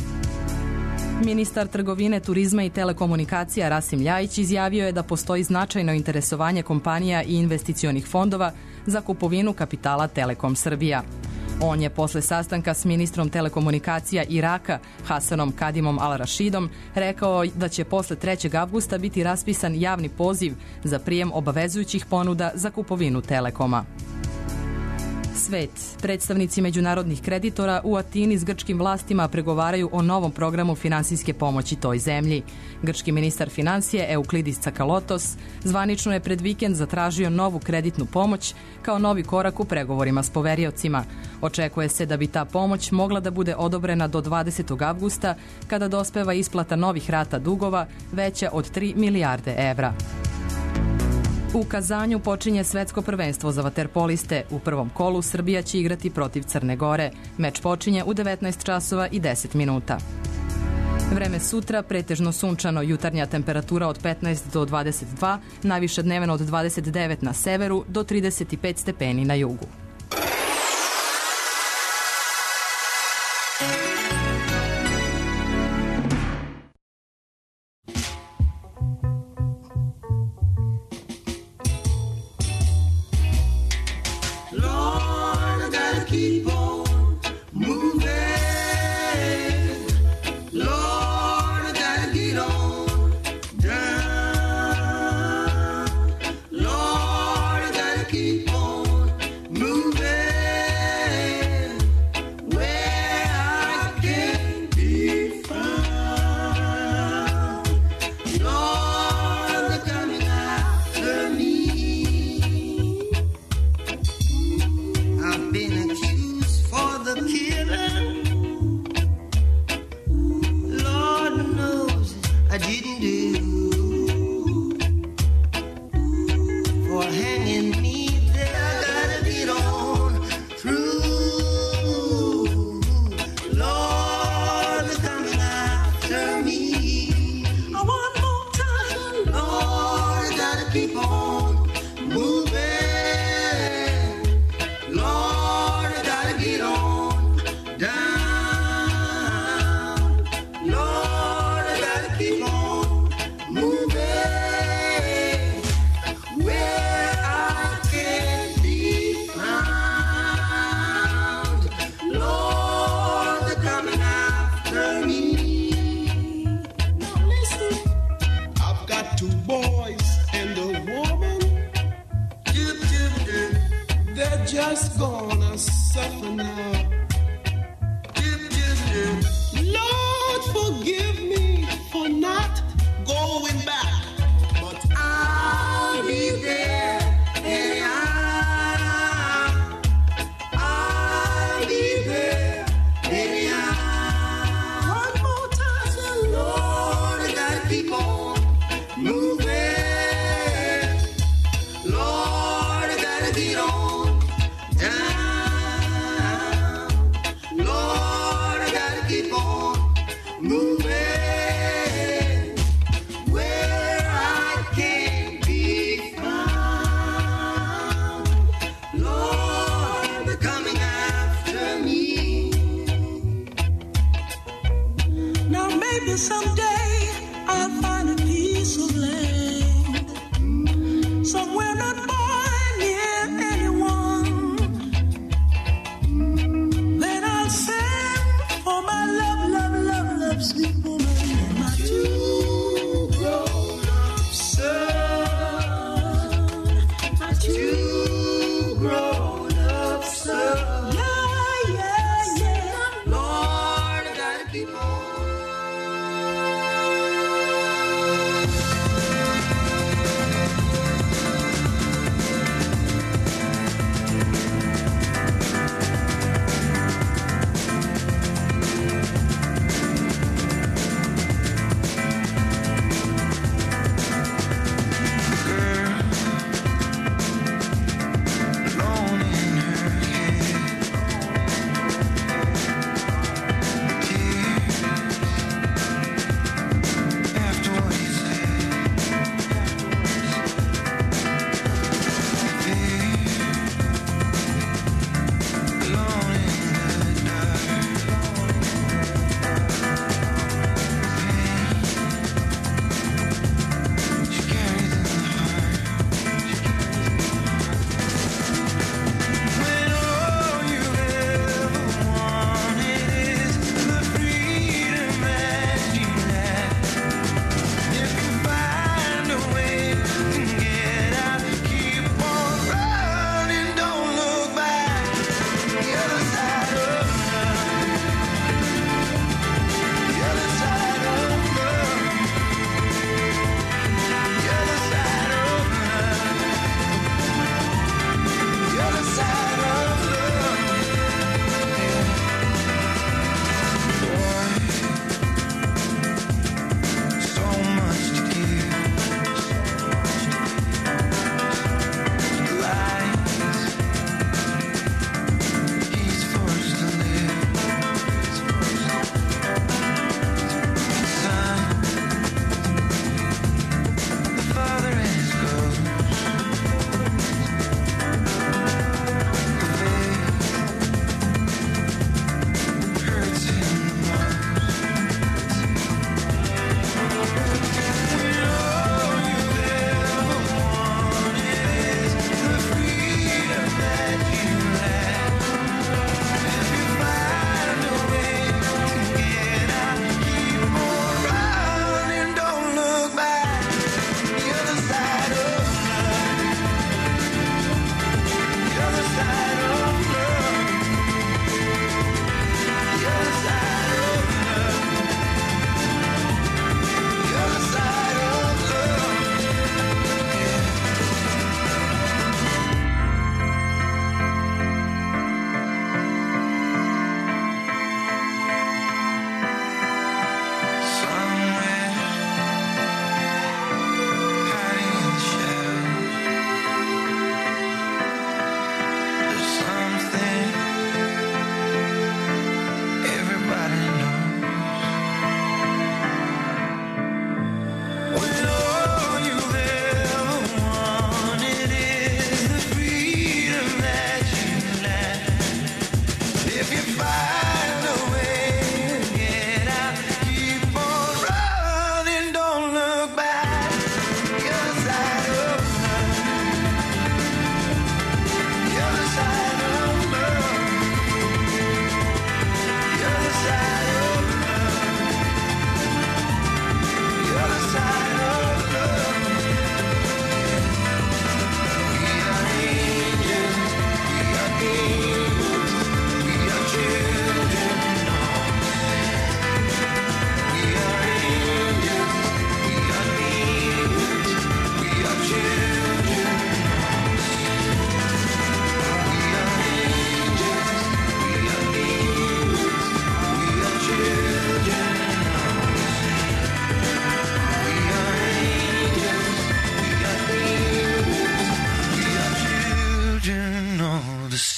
[SPEAKER 14] Ministar trgovine, turizma i telekomunikacija Rasim Ljajić izjavio je da postoji značajno interesovanje kompanija i investicionih fondova za kupovinu kapitala Telekom Srbija. On je posle sastanka s ministrom telekomunikacija Iraka Hasanom Kadimom Al-Rašidom rekao da će posle 3. avgusta biti raspisan javni poziv za prijem obavezujućih ponuda za kupovinu Telekoma. Svet. Predstavnici međunarodnih kreditora u Atini s grčkim vlastima pregovaraju o novom programu finansijske pomoći toj zemlji. Grčki ministar financije Euklidis Tsakalotos zvanično je pred vikend zatražio novu kreditnu pomoć kao novi korak u pregovorima s poveriocima. Očekuje se da bi ta pomoć mogla da bude odobrena do 20. avgusta kada dospeva isplata novih rata dugova veća od 3 milijarde evra. U Kazanju počinje svetsko prvenstvo za vaterpoliste. U prvom kolu Srbija će igrati protiv Crne Gore. Meč počinje u 19 časova i 10 minuta. Vreme sutra, pretežno sunčano, jutarnja temperatura od 15 do 22, najviša dnevna od 29 na severu do 35 stepeni na jugu.
[SPEAKER 11] Been accused for the killing.
[SPEAKER 10] just gonna suffer now. Lord, forgive me for not going back, but I'll be there anyhow. I'll be there anyhow. One more time, Lord, I gotta keep on moving. Lord, I gotta get on down. Lord, I gotta keep on moving where I can't be found. Lord, they're coming after me. Now maybe someday I'll find a piece of land somewhere not far near anyone. Then I'll send for my love, sweet woman, and my two grown-up son. My two grown-up son. Yeah. Lord, I gotta keep on.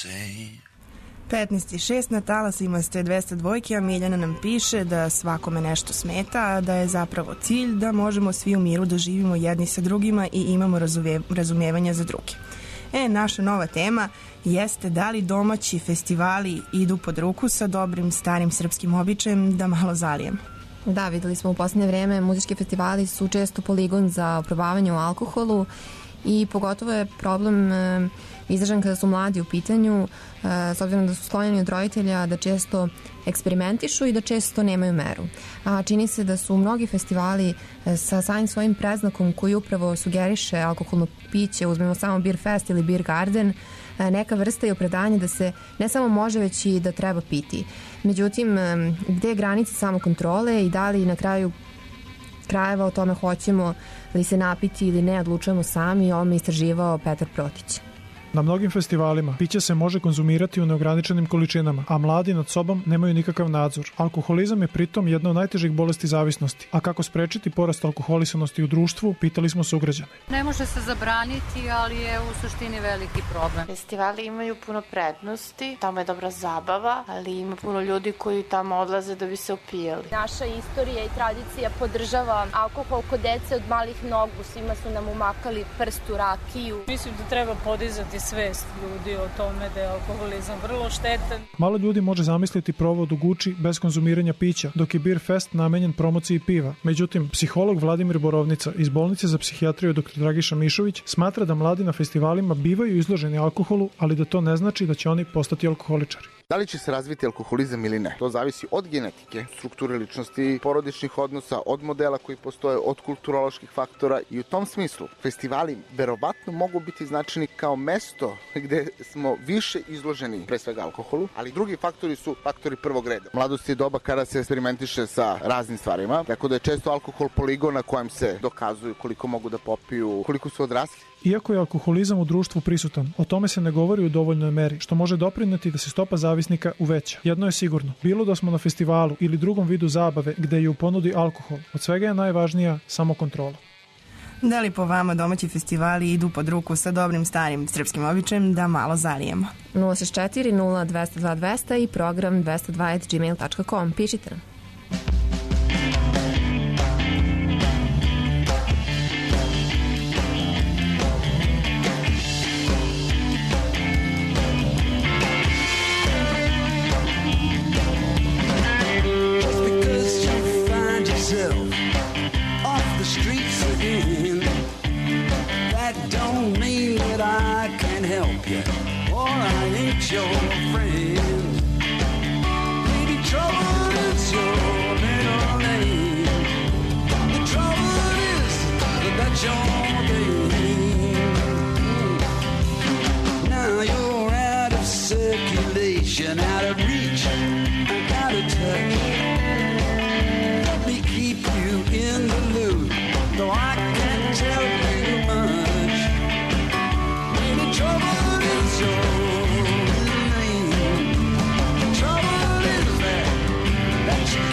[SPEAKER 3] 15:06 na talasima ste 202, a Miljana nam piše da svakome nešto smeta, a da je zapravo cilj da možemo svi u miru da živimo jedni sa drugima i imamo razumevanja za druge. Naša nova tema jeste da li domaći festivali idu pod ruku sa dobrim starim srpskim običajem da malo zalijemo.
[SPEAKER 2] Da, videli smo u posljednje vreme muzički festivali su često poligon za oprobavanje u alkoholu i pogotovo je problem izražen kada su mladi u pitanju, s obzirom da su sklonjeni od roditelja da često eksperimentišu i da često nemaju meru. A čini se da su mnogi festivali sa samim svojim predznakom koji upravo sugeriše alkoholno piće, uzmemo samo Beer Fest ili Beer Garden, neka vrsta i opredanje da se ne samo može, već i da treba piti. Međutim, gde je granica samokontrole i da li na kraju krajeva o tome hoćemo li se napiti ili ne, odlučujemo sami, ovo me istraživao Petar Protić.
[SPEAKER 15] Na mnogim festivalima piće se može konzumirati u neograničenim količinama, a mladi nad sobom nemaju nikakav nadzor. Alkoholizam je pritom jedna od najtežih bolesti zavisnosti. A kako sprečiti porast alkoholisanosti u društvu, pitali smo sugrađane.
[SPEAKER 16] Ne može se zabraniti, ali je u suštini veliki problem.
[SPEAKER 17] Festivali imaju puno prednosti, tamo je dobra zabava, ali ima puno ljudi koji tamo odlaze da bi se opijali.
[SPEAKER 18] Naša istorija i tradicija podržava alkohol kod dece od malih nogu, svima su nam umakali prst u rakiju.
[SPEAKER 19] Mislim da treba podizati svest ljudi o tome da je alkoholizam vrlo štetan.
[SPEAKER 15] Malo ljudi može zamisliti provod u Guči bez konzumiranja pića, dok je Beer Fest namenjen promociji piva. Međutim, psiholog Vladimir Borovnica iz bolnice za psihijatriju dr. Dragiša Mišović smatra da mladi na festivalima bivaju izloženi alkoholu, ali da to ne znači da će oni postati alkoholičari.
[SPEAKER 20] Da li će se razviti alkoholizam ili ne? To zavisi od genetike, strukture ličnosti, porodičnih odnosa, od modela koji postoje, od kulturoloških faktora i u tom smislu festivali verovatno mogu biti značajni kao mesto gde smo više izloženi pre svega alkoholu, ali drugi faktori su faktori prvog reda. Mladost je doba kada se eksperimentiše sa raznim stvarima, tako da je često alkohol poligon na kojem se dokazuju koliko mogu da popiju, koliko su odrasli.
[SPEAKER 15] Iako je alkoholizam u društvu prisutan, o tome se ne govori u dovoljnoj meri, što može doprineti da se stopa zavisnika uveća. Jedno je sigurno, bilo da smo na festivalu ili drugom vidu zabave gde je u ponudi alkohol, od svega je najvažnija samokontrola.
[SPEAKER 3] Da li po vama domaći festivali idu pod ruku sa dobrim starim srpskim običajem da malo zalijemo?
[SPEAKER 2] 064 0202 200 i program 202@gmail.com. Pišite nam.
[SPEAKER 10] Off the streets again, that don't mean that I can help you, or I ain't your friend. Maybe trouble is your middle name. The trouble is that your game. Now you're out of circulation, out of reach, out of touch. In the loop, though I can't tell you much. Maybe trouble is your name. Trouble is that you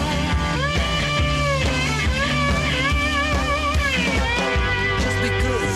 [SPEAKER 10] because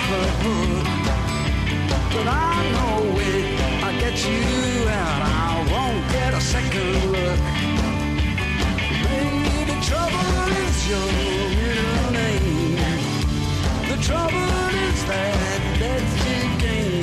[SPEAKER 10] nightclub hook. But I know it, I get you and I won't get a second look. Baby, trouble is your middle name. The trouble is that's the game.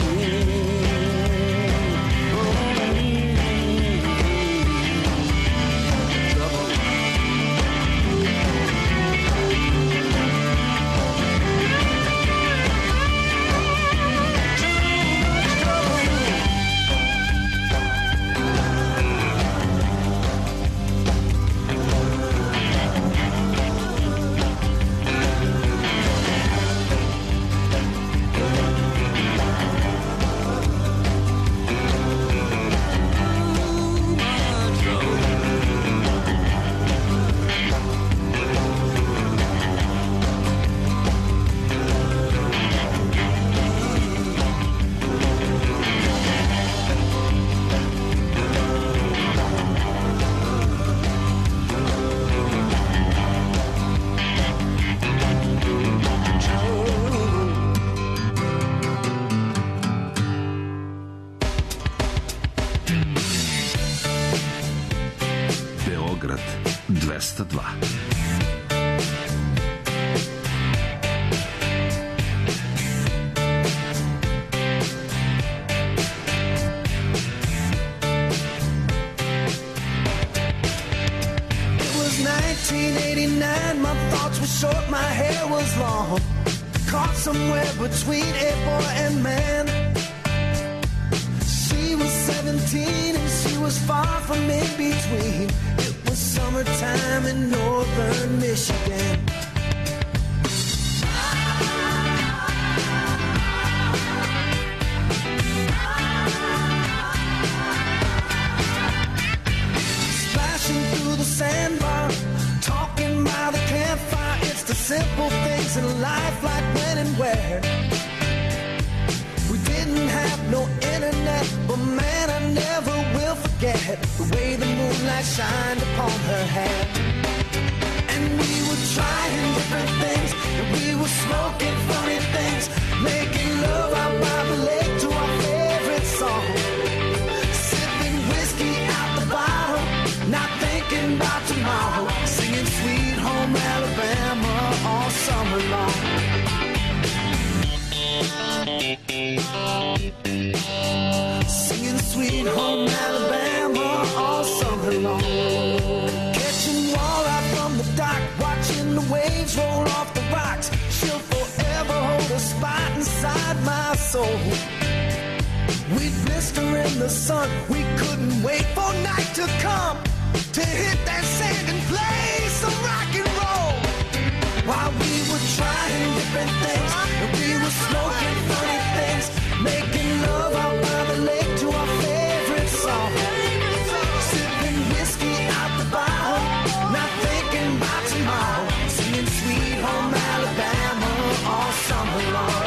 [SPEAKER 5] Beograd 202.
[SPEAKER 10] It was 1989, my thoughts were short, my hair was long. Caught somewhere between a boy and man. She was 17 and she was far from in between. It was summertime in northern Michigan. Splashing through the sandbar, talking by the campfire. It's the simple things in life, like when and where. We didn't have no internet, but man, I never will forget the way the moonlight shined upon her hair. And we were trying different things, and we were smoking funny things, making love out by the lake to our favorite song. Sipping whiskey out the bottle, not thinking about tomorrow, singing Sweet Home Alabama all summer long. Singing Sweet Home Alabama all summer long. Catching walleye from the dock, watching the waves roll off the rocks. She'll forever hold a spot inside my soul. We'd blister in the sun, we couldn't wait for night to come to hit that sand and play some rock and roll. While we were trying different things, and we were smoking funny things, making love out by the lake to our favorite song. Sipping whiskey out the bottle, not thinking about tomorrow, singing Sweet Home Alabama all summer long.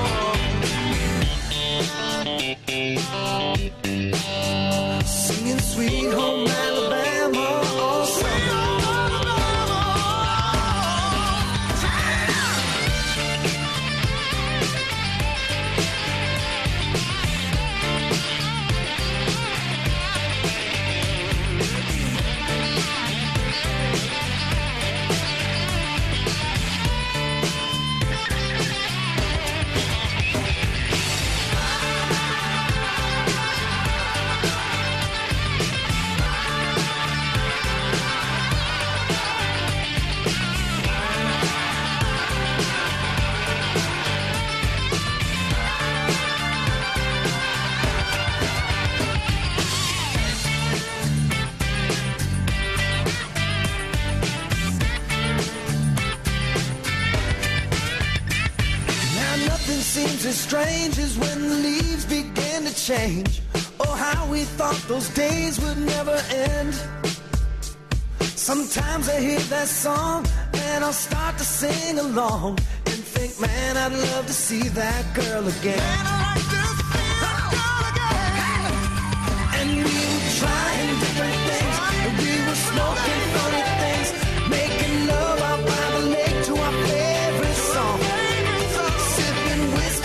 [SPEAKER 10] Singing Sweet Home Alabama all summer long. Seems as strange as when the leaves began to change. Oh, how we thought those days would never end. Sometimes I hear that song and I'll start to sing along and think, man, I'd love to see that girl again. Man, I'd like to see that girl again. And we were trying different things, and we were smoking funny things, making love out by the lake to our favorite song. Sipping whiskey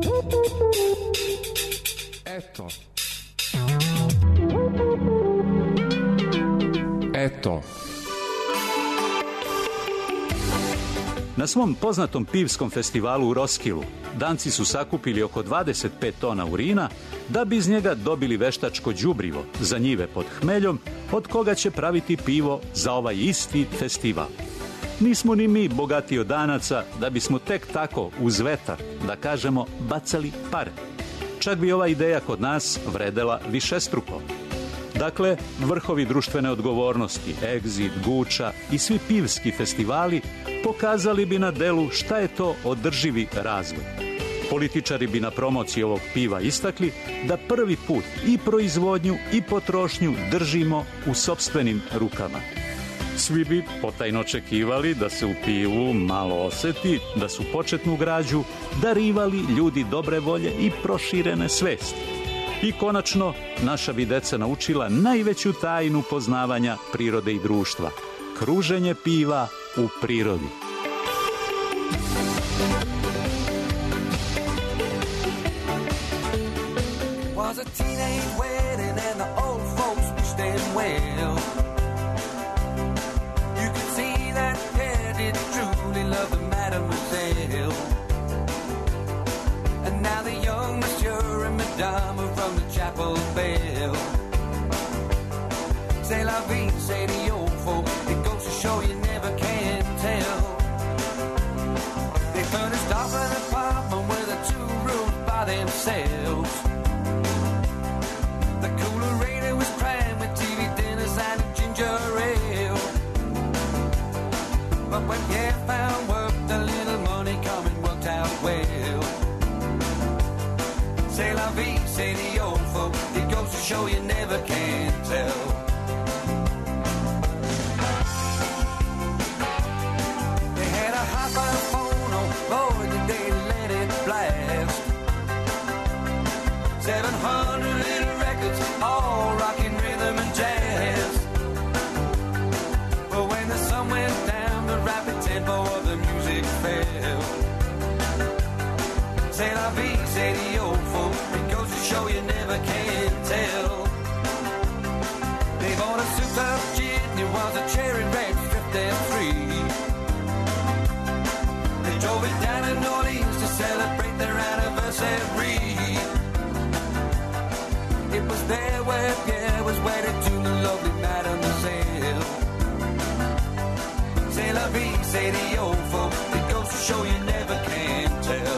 [SPEAKER 21] Eto. Eto.
[SPEAKER 22] Na svom poznatom pivskom festivalu u Roskildu Danci su sakupili oko 25 tona urina da bi iz njega dobili veštačko đubrivo za njive pod hmeljom od koga će praviti pivo za ovaj isti festival. Nismo ni mi bogatiji od Danaca da bismo tek tako uz vetar, da kažemo, bacali pare. Čak bi ova ideja kod nas vredela višestruko. Dakle, vrhovi društvene odgovornosti, Exit, Guča i svi pivski festivali pokazali bi na delu šta je to održivi razvoj. Političari bi na promociji ovog piva istakli da prvi put i proizvodnju i potrošnju držimo u sopstvenim rukama. Svi bi potajno očekivali da se u pivu malo oseti, da su početnu građu darivali ljudi dobre volje i proširene svesti. I konačno, naša bi deca naučila najveću tajnu poznavanja prirode i društva – kruženje piva u prirodi.
[SPEAKER 11] Was a teenage wedding and the old folks wished them well. You could see that pair did truly love the mademoiselle. And now the young monsieur and madame are from the chapel bell. C'est la vie, say the old folk. It goes to show you never can tell. They furnished off an apartment with the 2 rooms by themselves. The coolerator was crammed with TV dinners and a ginger ale. But when Pierre found work, the little money coming worked out well. C'est la vie, say the old folk. It goes to show you never can tell. They had a hi-fi phone on, boy, did they let it blast. 700 little records, all rockin' rhythm and jazz. But when the sun went down, the rapid tempo of the music fell. C'est la vie, say the old folk. It goes to show you never can tell. They bought a souped-up gin, it was a cherry red 53. They drove it down to New Orleans to celebrate their anniversary. It was there where Pierre was wedded to the lovely mademoiselle. C'est la vie, say the old folk. It goes to show you never can tell.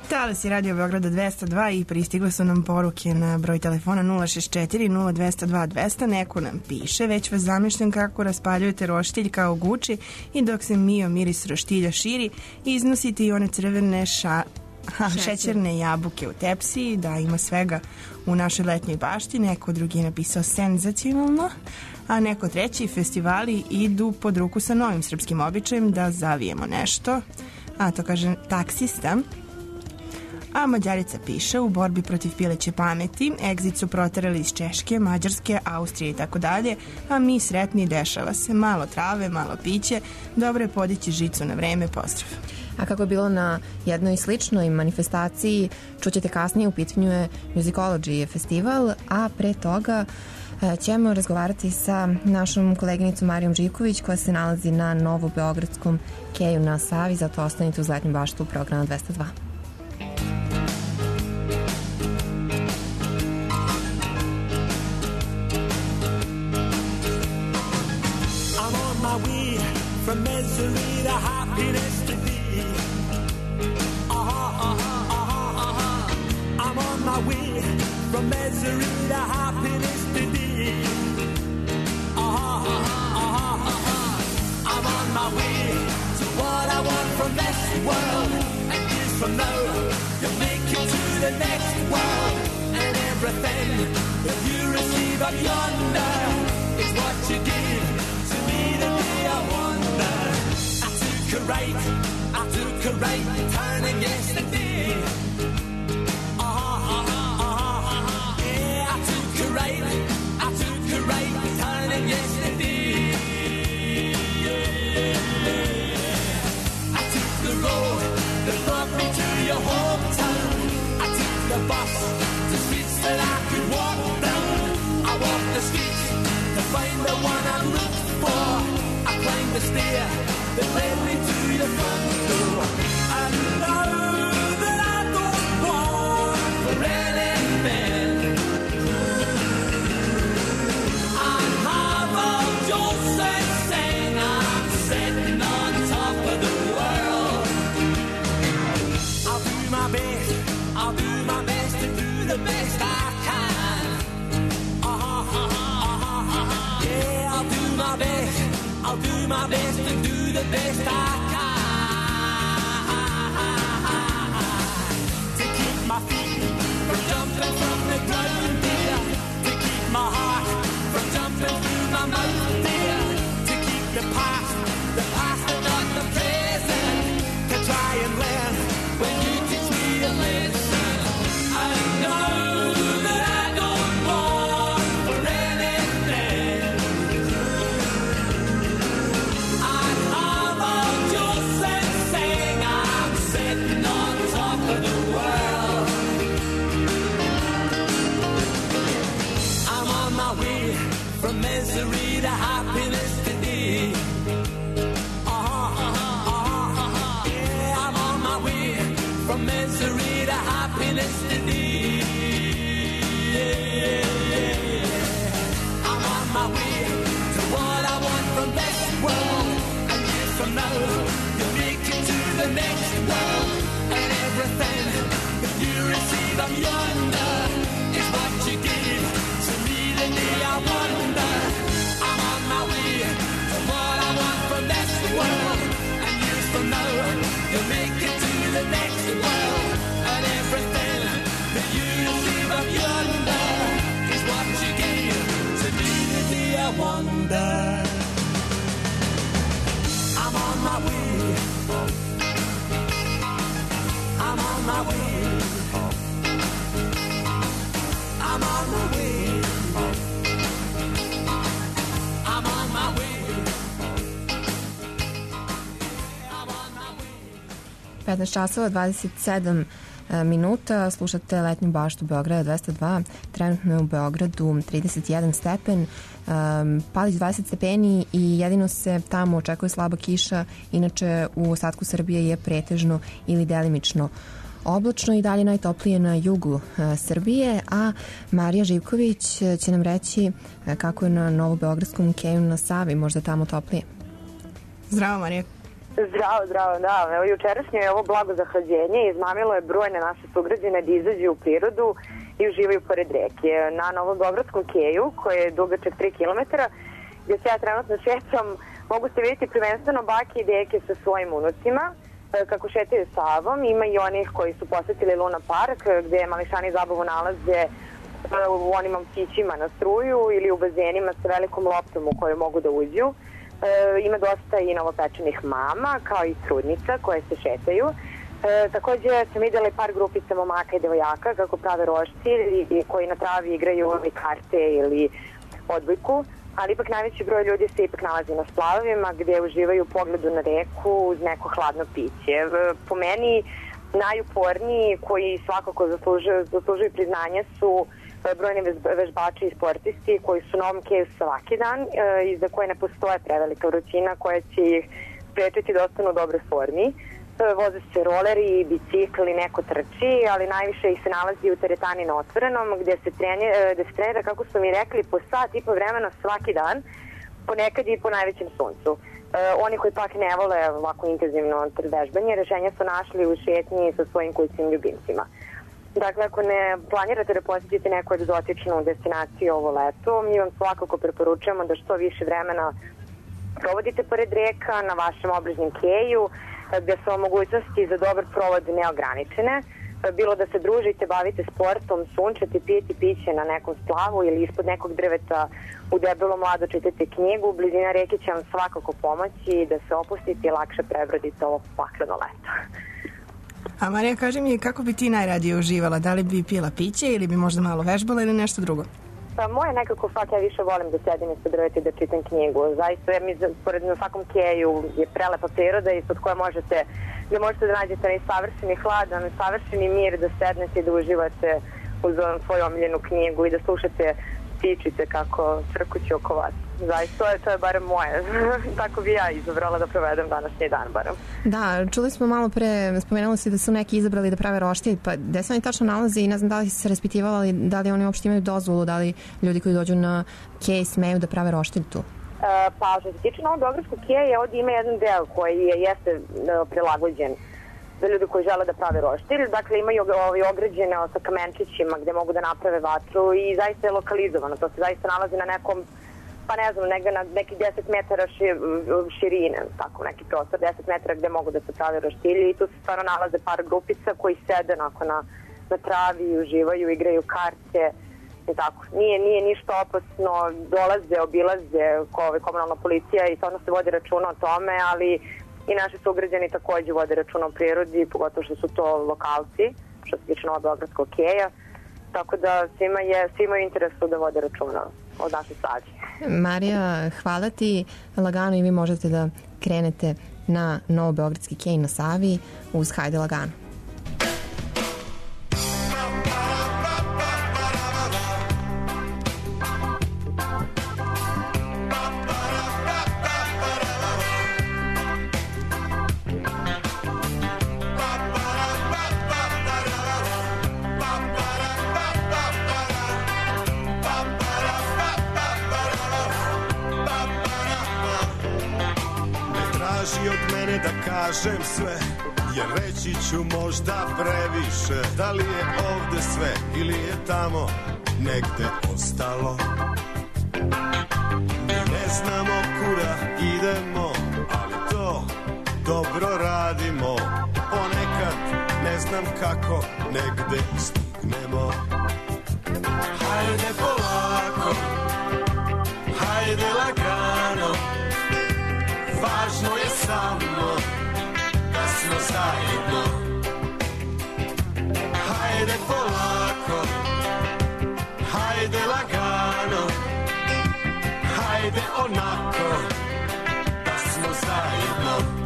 [SPEAKER 3] Talas je Radio Beograda 202 i pristigle su nam poruke na broj telefona 064 0202 200. Neko nam piše, već vas zamišljam kako raspaljujete roštilj kao Gucci i dok se mio miris roštilja širi, iznosite i one crvene šećerne jabuke u tepsiji, da ima svega u našoj letnjoj bašti. Neko drugi je napisao senzacionalno, a neko treći, festivali idu pod ruku sa novim srpskim običajem da zavijemo nešto, a to kaže taksista. A Mađarica piše, u borbi protiv pileće pameti, egzit su proterali iz Češke, Mađarske, Austrije i tako dalje, a mi sretni, dešava se, malo trave, malo piće, dobro je podići žicu na vreme, pozdrav.
[SPEAKER 2] A kako je bilo na jednoj sličnoj manifestaciji, čućete kasnije, u pitanju je Musicology festival, a pre toga ćemo razgovarati sa našom koleginicom Marijom Živković, koja se nalazi na Novobeogradskom keju na Savi, zato ostanite uz letnju baštu programa 202.
[SPEAKER 10] From misery to happiness to be. I'm on my way from misery to happiness to be. I'm on my way to what I want from this world. And years from now, you'll make it to the next world. And everything that you receive up yonder is what you give to me the day I wonder. I took a right turning yesterday. Yeah, I took a right turning yesterday. I took the road that brought me to your hometown. I took the bus to streets that I could walk down. I walked the streets to find the one I looked for. I climbed the stair that led me to the front door. I know that I don't want for anything. I have a Joseph saying I'm sitting on top of the world. I'll do my best to do the best I can. Yeah, I'll do my best to do the best I can. To keep my feet from jumping from the ground, dear. To keep my heart from jumping through my mouth, dear. To keep the past and not the present. To try and learn when you teach me a lesson. I know that I don't want for anything. From misery to happiness today. Yeah, I'm on my way from misery to happiness today. Yeah. I'm on my way to what I want from this world. And years from now, you'll make it to the next world. And everything that you receive up yonder is what you give to me the day I wonder. I'm on my way to what I want from this world. And years from now, you'll make it to the next world. And everything that you receive up yonder is what you give to me the day I wonder. I'm on my way. I'm on my way. I'm on my way. I'm on my way.
[SPEAKER 2] 15 časova 27 minuta, slušate letnju baštu Beograda 202, trenutno je u Beogradu 31 stepen, palić 20 stepeni i jedino se tamo očekuje slaba kiša, inače u ostatku Srbije je pretežno ili delimično oblačno i dalje najtoplije na jugu Srbije, a Marija Živković će nam reći kako je na Novobeogradskom keju na Savi, možda tamo toplije.
[SPEAKER 3] Zdravo, Marija.
[SPEAKER 1] Zdravo, da. Evo, jučerašnje je ovo blago zahlađenje i izmamilo je brojne naše sugrađane da izađu u prirodu i uživaju pored reke. Na Novobeogradskom keju, koji je dugačak 3 km, gdje se ja trenutno šećam, mogu se vidjeti prvenstveno bake i deke sa svojim unucima, kako šetaju Savom. Ima i onih koji su posetili Luna Park, gde mališani zabavu nalaze u onim amfićima na struju ili u bazenima sa velikom loptom u koju mogu da uđu. Ima dosta i novopečenih mama, kao i trudnica koje se šetaju. Takođe sam vidjela i par grupica momaka i devojaka kako prave roštilj i koji na travi igraju ili karte ili odbojku, ali ipak najveći broj ljudi se ipak nalazi na splavovima gdje uživaju u pogledu na reku uz neko hladno piće. Po meni najuporniji koji svakako zaslužuju priznanje su brojni vežbači i sportisti koji su na ovom keju svaki dan i za koje ne postoje prevelika vrućina koja će ih sprečiti da ostanu u dobroj formi. Voze se roleri, bicikli, neko trči, ali najviše ih se nalazi u teretani na otvorenom gdje se trenira, kako su mi rekli, po sat i po vremena svaki dan, ponekad i po najvećem suncu. Oni koji pak ne vole ovako intenzivno vežbanje, rešenja su našli u šetnji sa svojim kućnim ljubimcima. Dakle, ako ne planirate da posjetite neku egzotičnu destinaciju ovo leto, mi vam svakako preporučujemo da što više vremena provodite pored reka na vašem obližnjem keju, gde su mogućnosti za dobar provod neograničene. Bilo da se družite, bavite sportom, sunčate, pijete piće na nekom splavu ili ispod nekog drveta u debelom mlado čitate knjigu, blizina reke će vam svakako pomoći da se opustite i lakše prebrodite ovo pakleno leto.
[SPEAKER 3] A Marija, kaži mi, kako bi ti najradije uživala? Da li bi pila piće ili bi možda malo vežbala ili nešto drugo?
[SPEAKER 1] Pa moje nekako fakt, ja više volim da sedim ispod drveta i da čitam knjigu. Zaista, jer mi pored na svakom keju je prelepa priroda ispod koje možete da nađete i savršeni hladan, savršeni mir, da sednete i da uživate uz svoju omiljenu knjigu i da slušate ptičice kako crkuću oko vas. Zaista, to je barem moje. Tako bi ja izabrala da provedem današnji dan barem.
[SPEAKER 2] Da, čuli smo malo pre, spomenuli si da su neki izabrali da prave roštilj, pa gde se oni tačno nalaze i ne znam da li se raspitivali, da li oni uopšte imaju dozvolu, da li ljudi koji dođu na kej smeju da prave roštilj tu?
[SPEAKER 1] Pa što se tiče Novobeogradskog keja, ovdje ima jedan deo koji jeste prilagođen za ljudi koji žele da prave roštilj. Dakle, imaju ograđene sa kamenčićima gde mogu da naprave vatru i zaista je lokalizovano. To se zaista nalazi na nekom, pa ne znam, negde na nekih 10 metara širine, tako neki prostor, 10 metara gde mogu da se prave roštilji i tu se stvarno nalaze par grupica koji sede na travi i uživaju, igraju karte i tako. Nije ništa opasno, dolaze, obilaze komunalna policija i stvarno se vodi računa o tome, ali i naši sugrađani takođe vode računa o prirodi, pogotovo što su to lokalci, što se tiče Novobeogradskog keja, tako da svima je interesu da vode računa od naše Savi.
[SPEAKER 2] Marija, hvala ti. Lagano i vi možete da krenete na Novobeogradski kej na Savi uz Hajde lagano.
[SPEAKER 6] Kažem sve, jer reći ću možda previše. Da li je ovde sve ili je tamo negde ostalo? Mi ne znamo kuda idemo, ali to dobro radimo. Ponekad ne znam kako negde stignemo. Hajde polako, hajde lagano, važno je samo da smo zajedno. Hajde polako, hajde lagano, hajde onako da smo zajedno.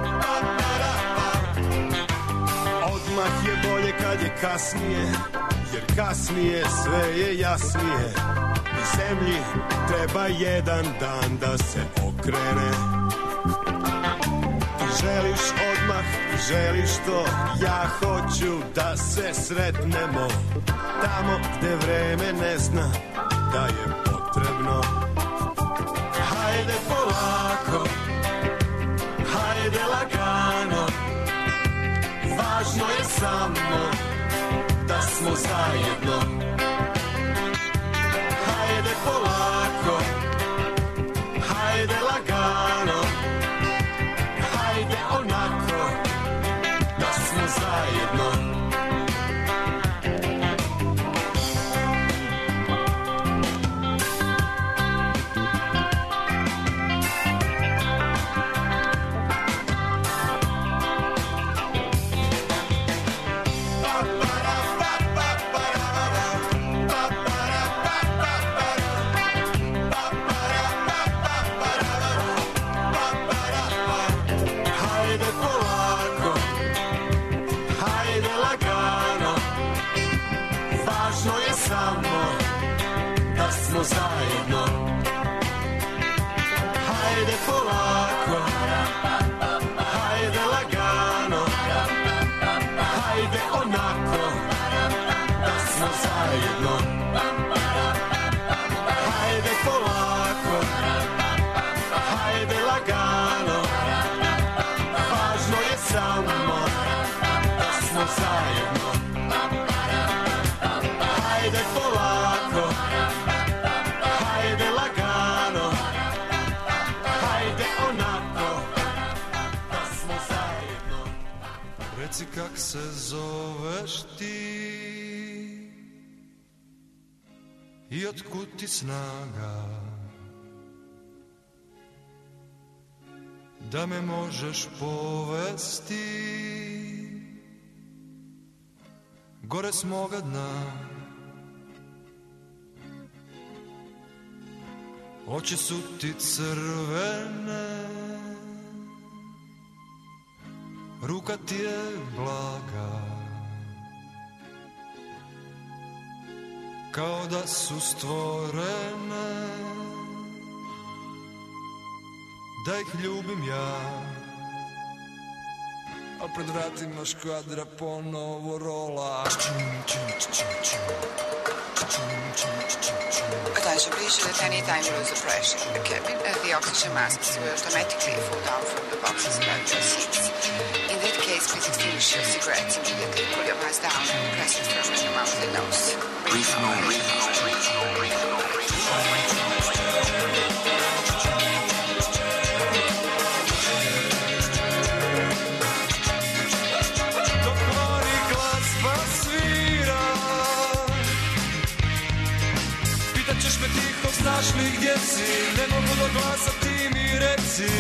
[SPEAKER 6] Kasnije, jer kasnije sve je jasnije. I zemlji treba jedan dan da se okrene. Ti želiš odmah, želiš to, ja hoću da se sretnemo tamo gde vreme ne zna da je potrebno. Hajde polako, hajde lagano, važno je samo da smo zajedno. Hajde polako, hajde lagano, hajde onako da smo zajedno. Smo zajedno. Hajde polako, hajde lagano, hajde onako da smo zajedno. Hajde polako, hajde lagano, važno je samo da smo zajedno. Hajde polako, hajde lagano, hajde onako da smo zajedno.
[SPEAKER 10] Reci kak se zoveš ti i otkud ti snaga da me možeš povesti gore s moga dna. Oči su ti crvene, ruka ti je blaga, kao da su stvorene da ih ljubim ja. A pred vratima škvadra ponovo rola.
[SPEAKER 7] Attention, please should at any time lose the pressure in the cabin, the oxygen masks will automatically fall down from the boxes below your seats. In that case, please extinguish your cigarettes immediately, pull your mask down and press it firmly in the mouth and nose. Breathe normally.
[SPEAKER 10] Znaš li gdje si, ne mogu do glasa, ti mi reci.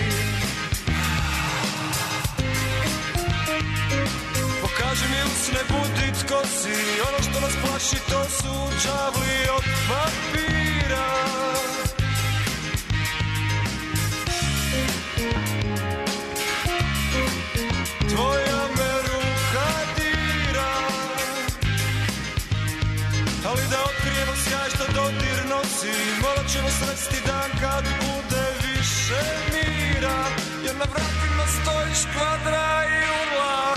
[SPEAKER 10] Pokaži mi usne, budi tko si, ono što nas plaši to su đavli od papira. Tvoja me ruka dira, ali da otkrijemo sjaj što dodir nosi, morat ćemo sresti dan kad bude više mira, jer na vratima stoji škvadra i urla.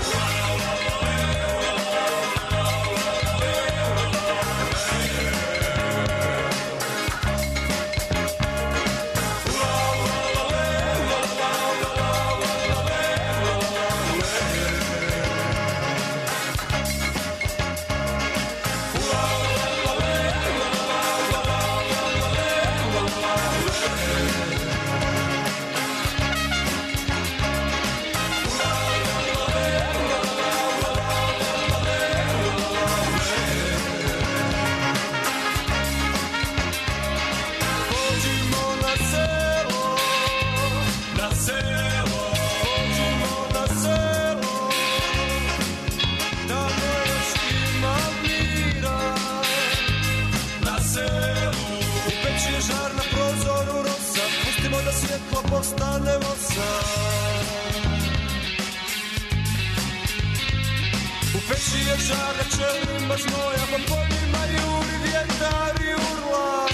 [SPEAKER 10] Postanemo sam. U peći je žaga čelima znoja, pa pod njima juri vjetar i urla.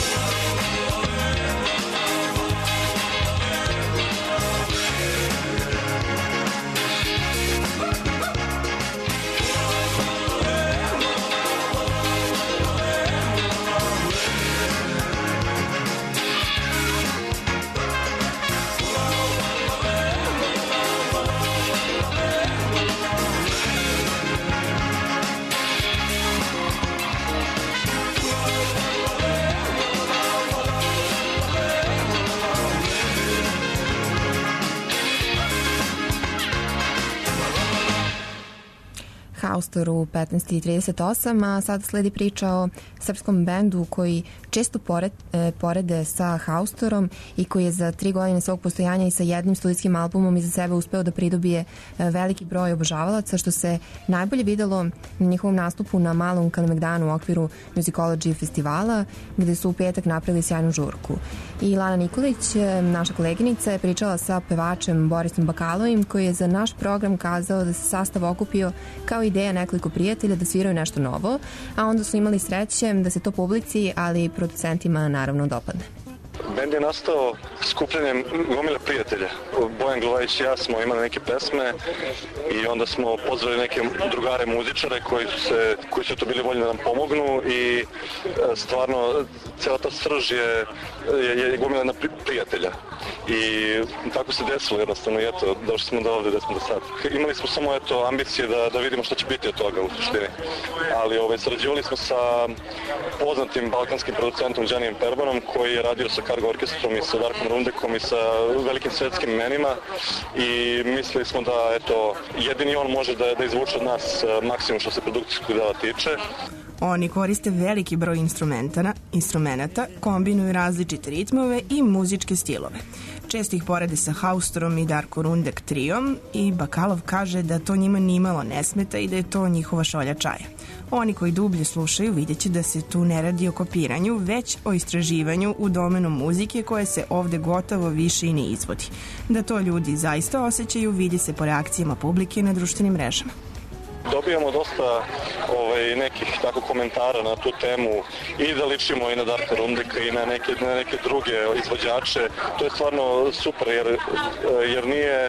[SPEAKER 2] Haustor u 15:38, a sada sledi priča o srpskom bendu koji često porede sa Haustorom i koji je za 3 godine svog postojanja i sa jednim studijskim albumom iza sebe uspeo da pridobije veliki broj obožavalaca, što se najbolje videlo na njihovom nastupu na Malom Kalemegdanu u okviru Musicology festivala, gde su u petak napravili sjajnu žurku. I Lana Nikolić, naša koleginica, je pričala sa pevačem Borisom Bakalovim, koji je za naš program kazao da se sastav okupio kao ideja nekoliko prijatelja da sviraju nešto novo, a onda su imali sreće da se to publici, ali i producentima naravno dopadne.
[SPEAKER 8] Bend je nastao skupljanjem gomile prijatelja. Bojan Glovajić i ja smo imali neke pesme i onda smo pozvali neke drugare muzičare koji su to bili voljni da nam pomognu i stvarno cijela ta srž je gomila prijatelja. I tako se desilo jednostavno i eto, došli smo do ovde gde smo do sad. Imali smo samo ambicije da vidimo šta će biti od toga u suštini. Ali sarađivali smo sa poznatim balkanskim producentom Đanijem Perbanom koji je radio sa Cargo orkestrom i sa Darkom Rundekom i sa velikim svetskim imenima i mislili smo da jedini on može da izvuče od nas maksimum što se produkcijskog dela tiče.
[SPEAKER 3] Oni koriste veliki broj instrumenata, kombinuju različite ritmove i muzičke stilove. Često ih porede sa Haustorom i Darko Rundek trijom i Bakalov kaže da to njima nimalo ne smeta i da je to njihova šolja čaja. Oni koji dublje slušaju vidjet će da se tu ne radi o kopiranju, već o istraživanju u domenu muzike koje se ovde gotovo više i ne izvodi. Da to ljudi zaista osjećaju vidi se po reakcijama publike na društvenim mrežama.
[SPEAKER 8] Dobijamo dosta nekih tako komentara na tu temu i da ličimo i na Darka Rundeka i na neke druge izvođače. To je stvarno super jer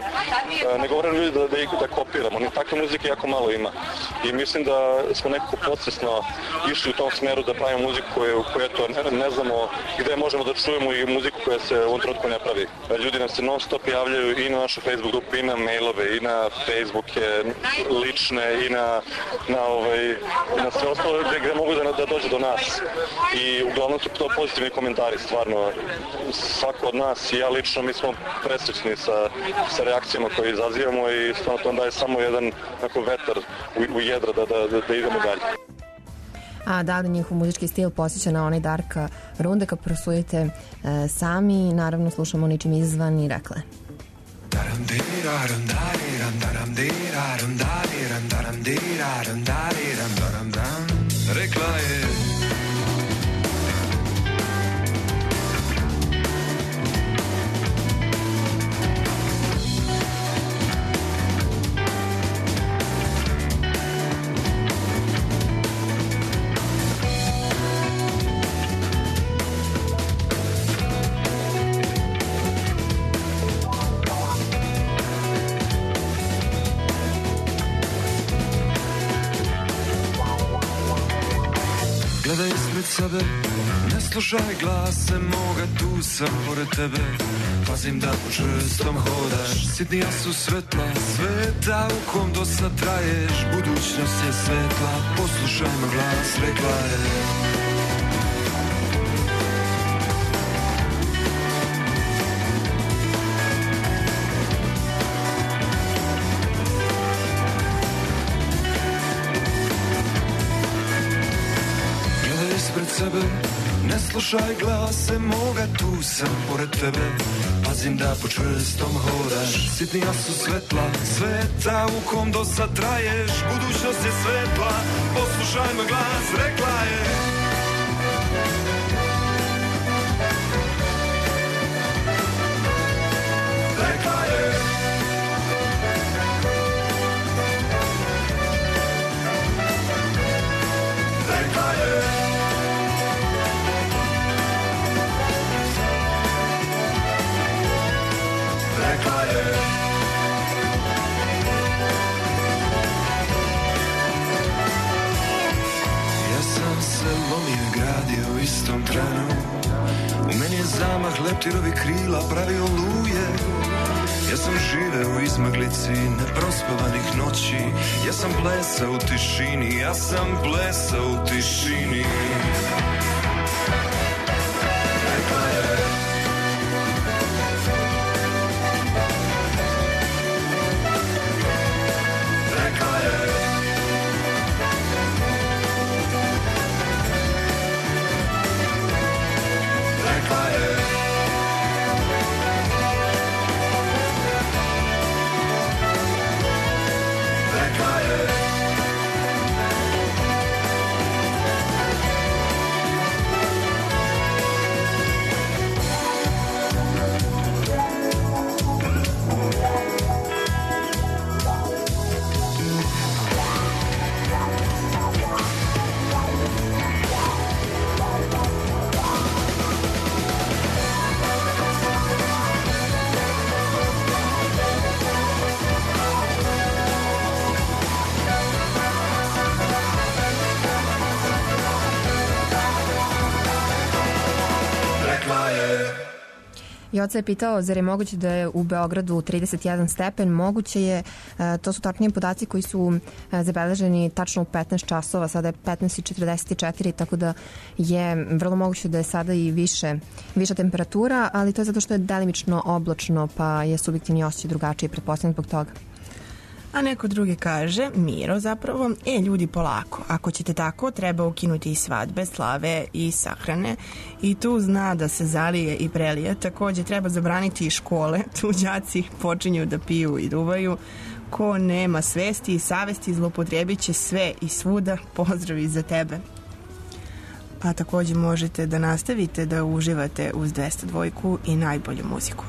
[SPEAKER 8] ne govore ljudi da kopiramo. Ni takve muzike jako malo ima. I mislim da smo nekako podsvesno išli u tom smeru da pravimo muziku koju ne znamo gde možemo da čujemo i muziku koja se u ovom trenutku ne pravi. Ljudi nam se non stop javljaju i na našu Facebook grupu, i na mailove, i na Facebooke lične, i na sve ostalo gde mogu da dođe do nas. I uglavnom su to pozitivni komentari, stvarno. Svako od nas i ja lično, mi smo presrećni sa reakcijama koje izazivamo i stvarno to daje samo jedan vetar u jedra da idemo dalje.
[SPEAKER 2] A da njihov muzički stil posjeća na onaj Darka Rundeka, prosudite sami. Naravno slušamo ničim izvan i rekle.
[SPEAKER 10] Rekla je gledaj ispred sebe, ne slušaj glase moga, tu sam pored tebe. Pazim da po čvrstom hodaš, sitnija su svetla sveta u kom do sad traješ. Budućnost je svetla, poslušaj moj glas, rekla je. Pred sebe, ne slušaj glase moga, tu sam pored tebe. Pazim da po čvrstom hodaš, sitnija su svetla sveta u kom do sad traješ. Budućnost je svetla, poslušaj moj glas, rekla je. Rekla je. zamah leptirovi krila pravi oluje. Ja sam živeo u izmaglici neprospavanih noći. Ja sam plesao u tišini, ja sam plesao u tišini. Rekla je Rekla je Rekla je Rekla je
[SPEAKER 2] Joca je pitao, zar je moguće da je u Beogradu 31 stepen? Moguće je, to su tačnije podaci koji su zabeleženi tačno u 15 časova, sada je 15:44, tako da je vrlo moguće da je sada i viša temperatura, ali to je zato što je delimično oblačno, pa je subjektivni osjećaj drugačiji, pretpostavljam zbog toga.
[SPEAKER 3] A neko drugi kaže, Miro zapravo, ljudi polako, ako ćete tako, treba ukinuti i svadbe, slave i sahrane i tu zna da se zalije i prelije, takođe treba zabraniti i škole, tu đaci počinju da piju i duvaju, ko nema svesti i savesti zlopotrebit će sve i svuda, pozdravi za tebe. A takođe možete da nastavite da uživate uz 202 i najbolju muziku.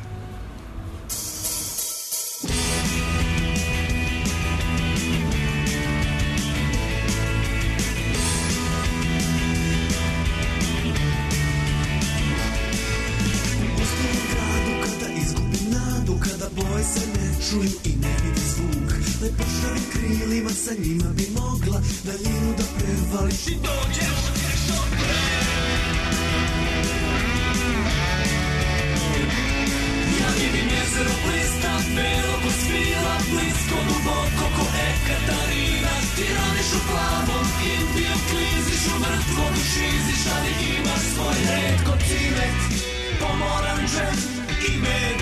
[SPEAKER 10] Čuju i ne vidi zvuk, lepošavim krilima, sa njima bi mogla daljinu da prevališ i dođeš što pre. Ja vidim jezero blista, belo ko svila, blisko duboko ko Ekatarina. Ti radiš u plavom, Indiju kliziš, u mrtvo dušiziš, ali imaš svoj red ko cimet, pomoranđe i med.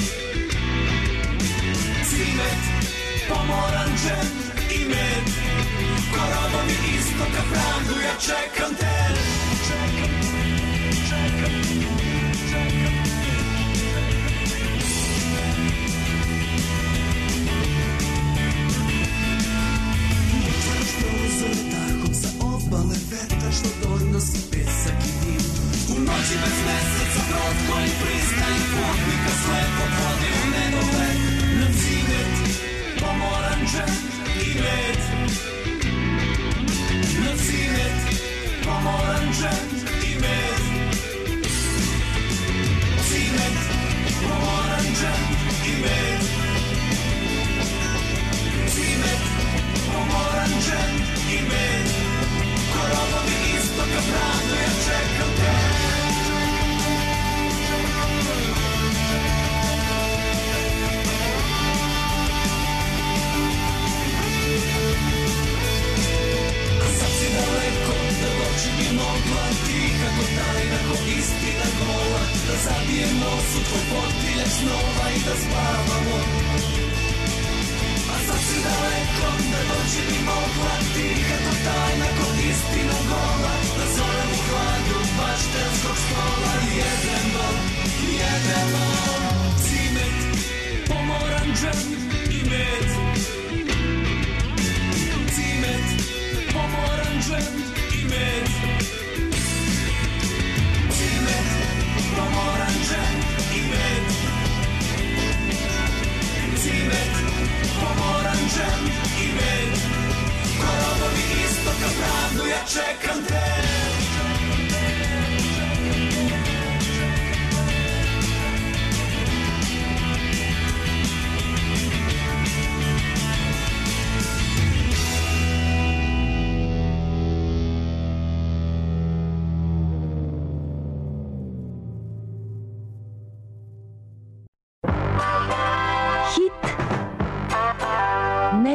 [SPEAKER 10] Cimet, pomoranđe i med, ko robovi istoka pravdu, ja čekam te. Otvaraš prozor tahom sa obale, vetar što donosi pesak i dim. U noći bez meseca brod koji pristaje, putnika slepo vodi u nedogled. Na cimet, pomoranđe i med. Na cimet, pomoranđe i med. Cimet, pomoranđe i med. Cimet, pomoranđe i med. Ko robovi istoka pravdu, ja čekam te. Daleko da doći bi mogla, tiha ko tajna, ko istina gola, da zabijem nos u tvoj potiljak snova i da spavamo. A sad si daleko da doći bi mogla, tiha ko tajna, ko istina gola, da zovem u hladu baštelskog stola. Jedemo, jedemo, cimet, pomoranđe i med. Cimet, pomoranđe i med. Cimet, pomoranđe i med. Cimet, pomoranđe i med. Ko robovi istoka pravdu, ja čekam te.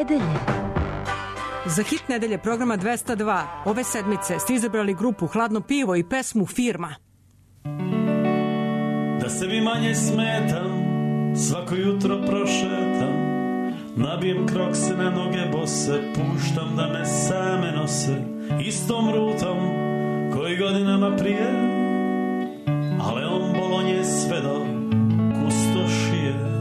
[SPEAKER 9] nedelje.
[SPEAKER 12] Za hit nedelje programa 202 ove sedmice ste izabrali grupu Hladno pivo i pesmu Firma.
[SPEAKER 23] Da sebi manje smetam, svako jutro prošetam, nabijem krokse na noge bose, puštam da me same nose, istom rutom koji godinama prije, a Leon Bolonje sve do kustošije.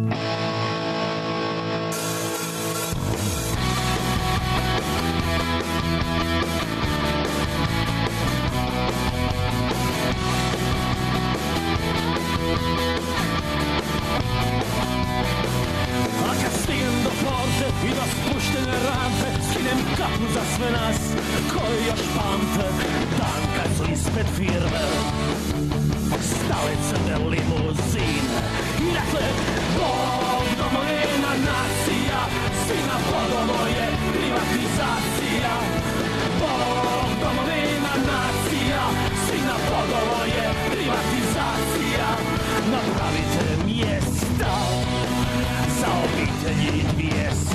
[SPEAKER 23] A kad stignem do porte i do spuštene rampe, skinem kapu za sve nas koji još pamte dan kad su ispred firme stale crne limuzine. I dakle, Bog, domovina, nacija, svi na podovo je privatizacija. Bog, domovina, nacija, svi na podovo je privatizacija. Napravite mjesta za obitelji 200.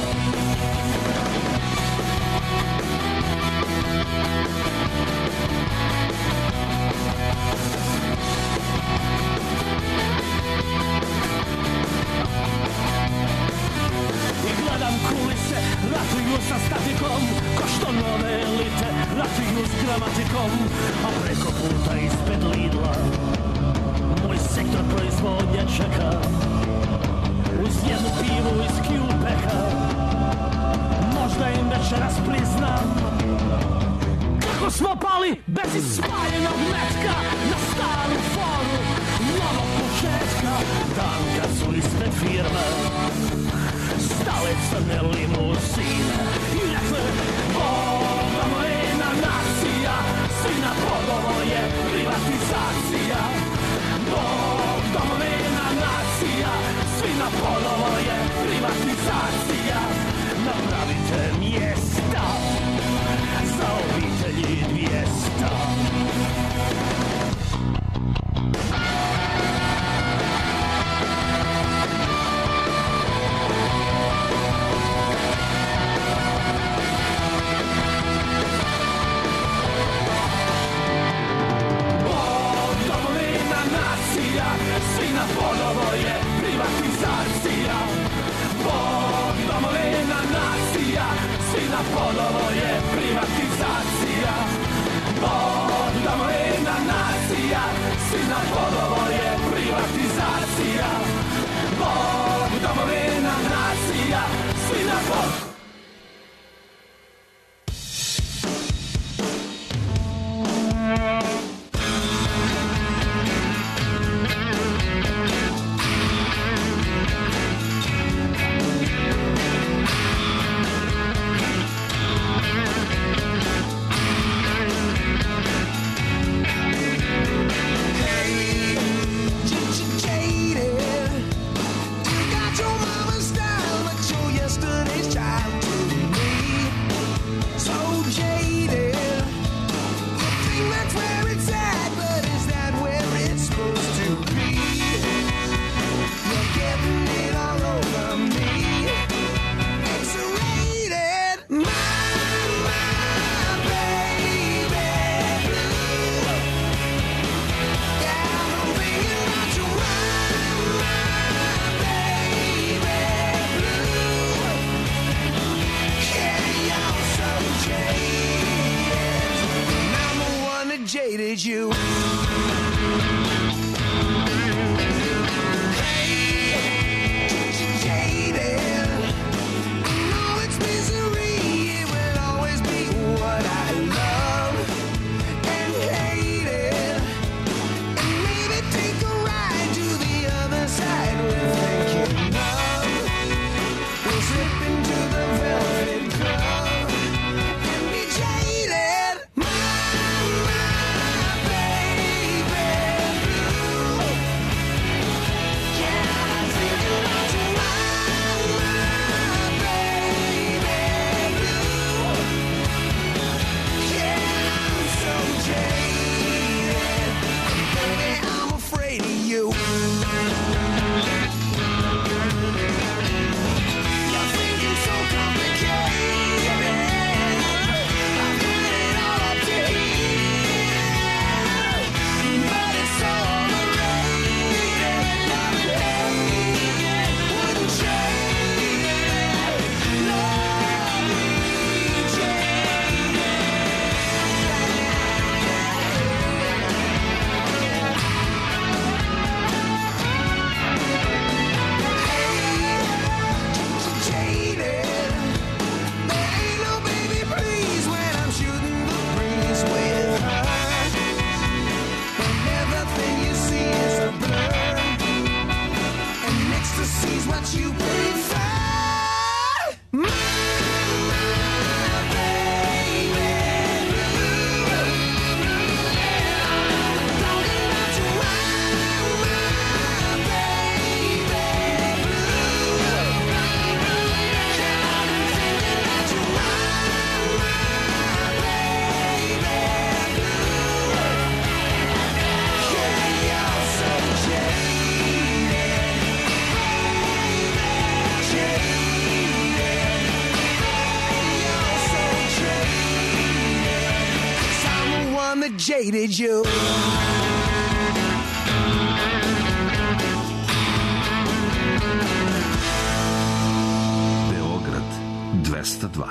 [SPEAKER 23] I gledam kulise, ratuju sa statikom, ko što nove elite ratuju s gramatikom, a preko puta ispred Lidla moj sektor proizvodnje čeka, uz jednu pivu iz Q-peka, možda im večeras priznam kako smo pali bez ispaljenog metka na staru foru novog početka. Dan kad su ispred firme stale crne limuzine. I dakle, Bog, domovina, nacija, svi na podovo je privatizacija. Bog, domovina, nacija, svi na podovo je privatizacija. Napravite mjesta za obitelji 200. Svi na podovo je privatizacija. Bog, domovina, nacija, svi na podovo je privatizacija. Bog, domovina, nacija, svi na podovo je privatizacija. Bog, domovina, nacija, svi na podovo.
[SPEAKER 10] Jaded,
[SPEAKER 4] jaded you.
[SPEAKER 5] Beograd 202.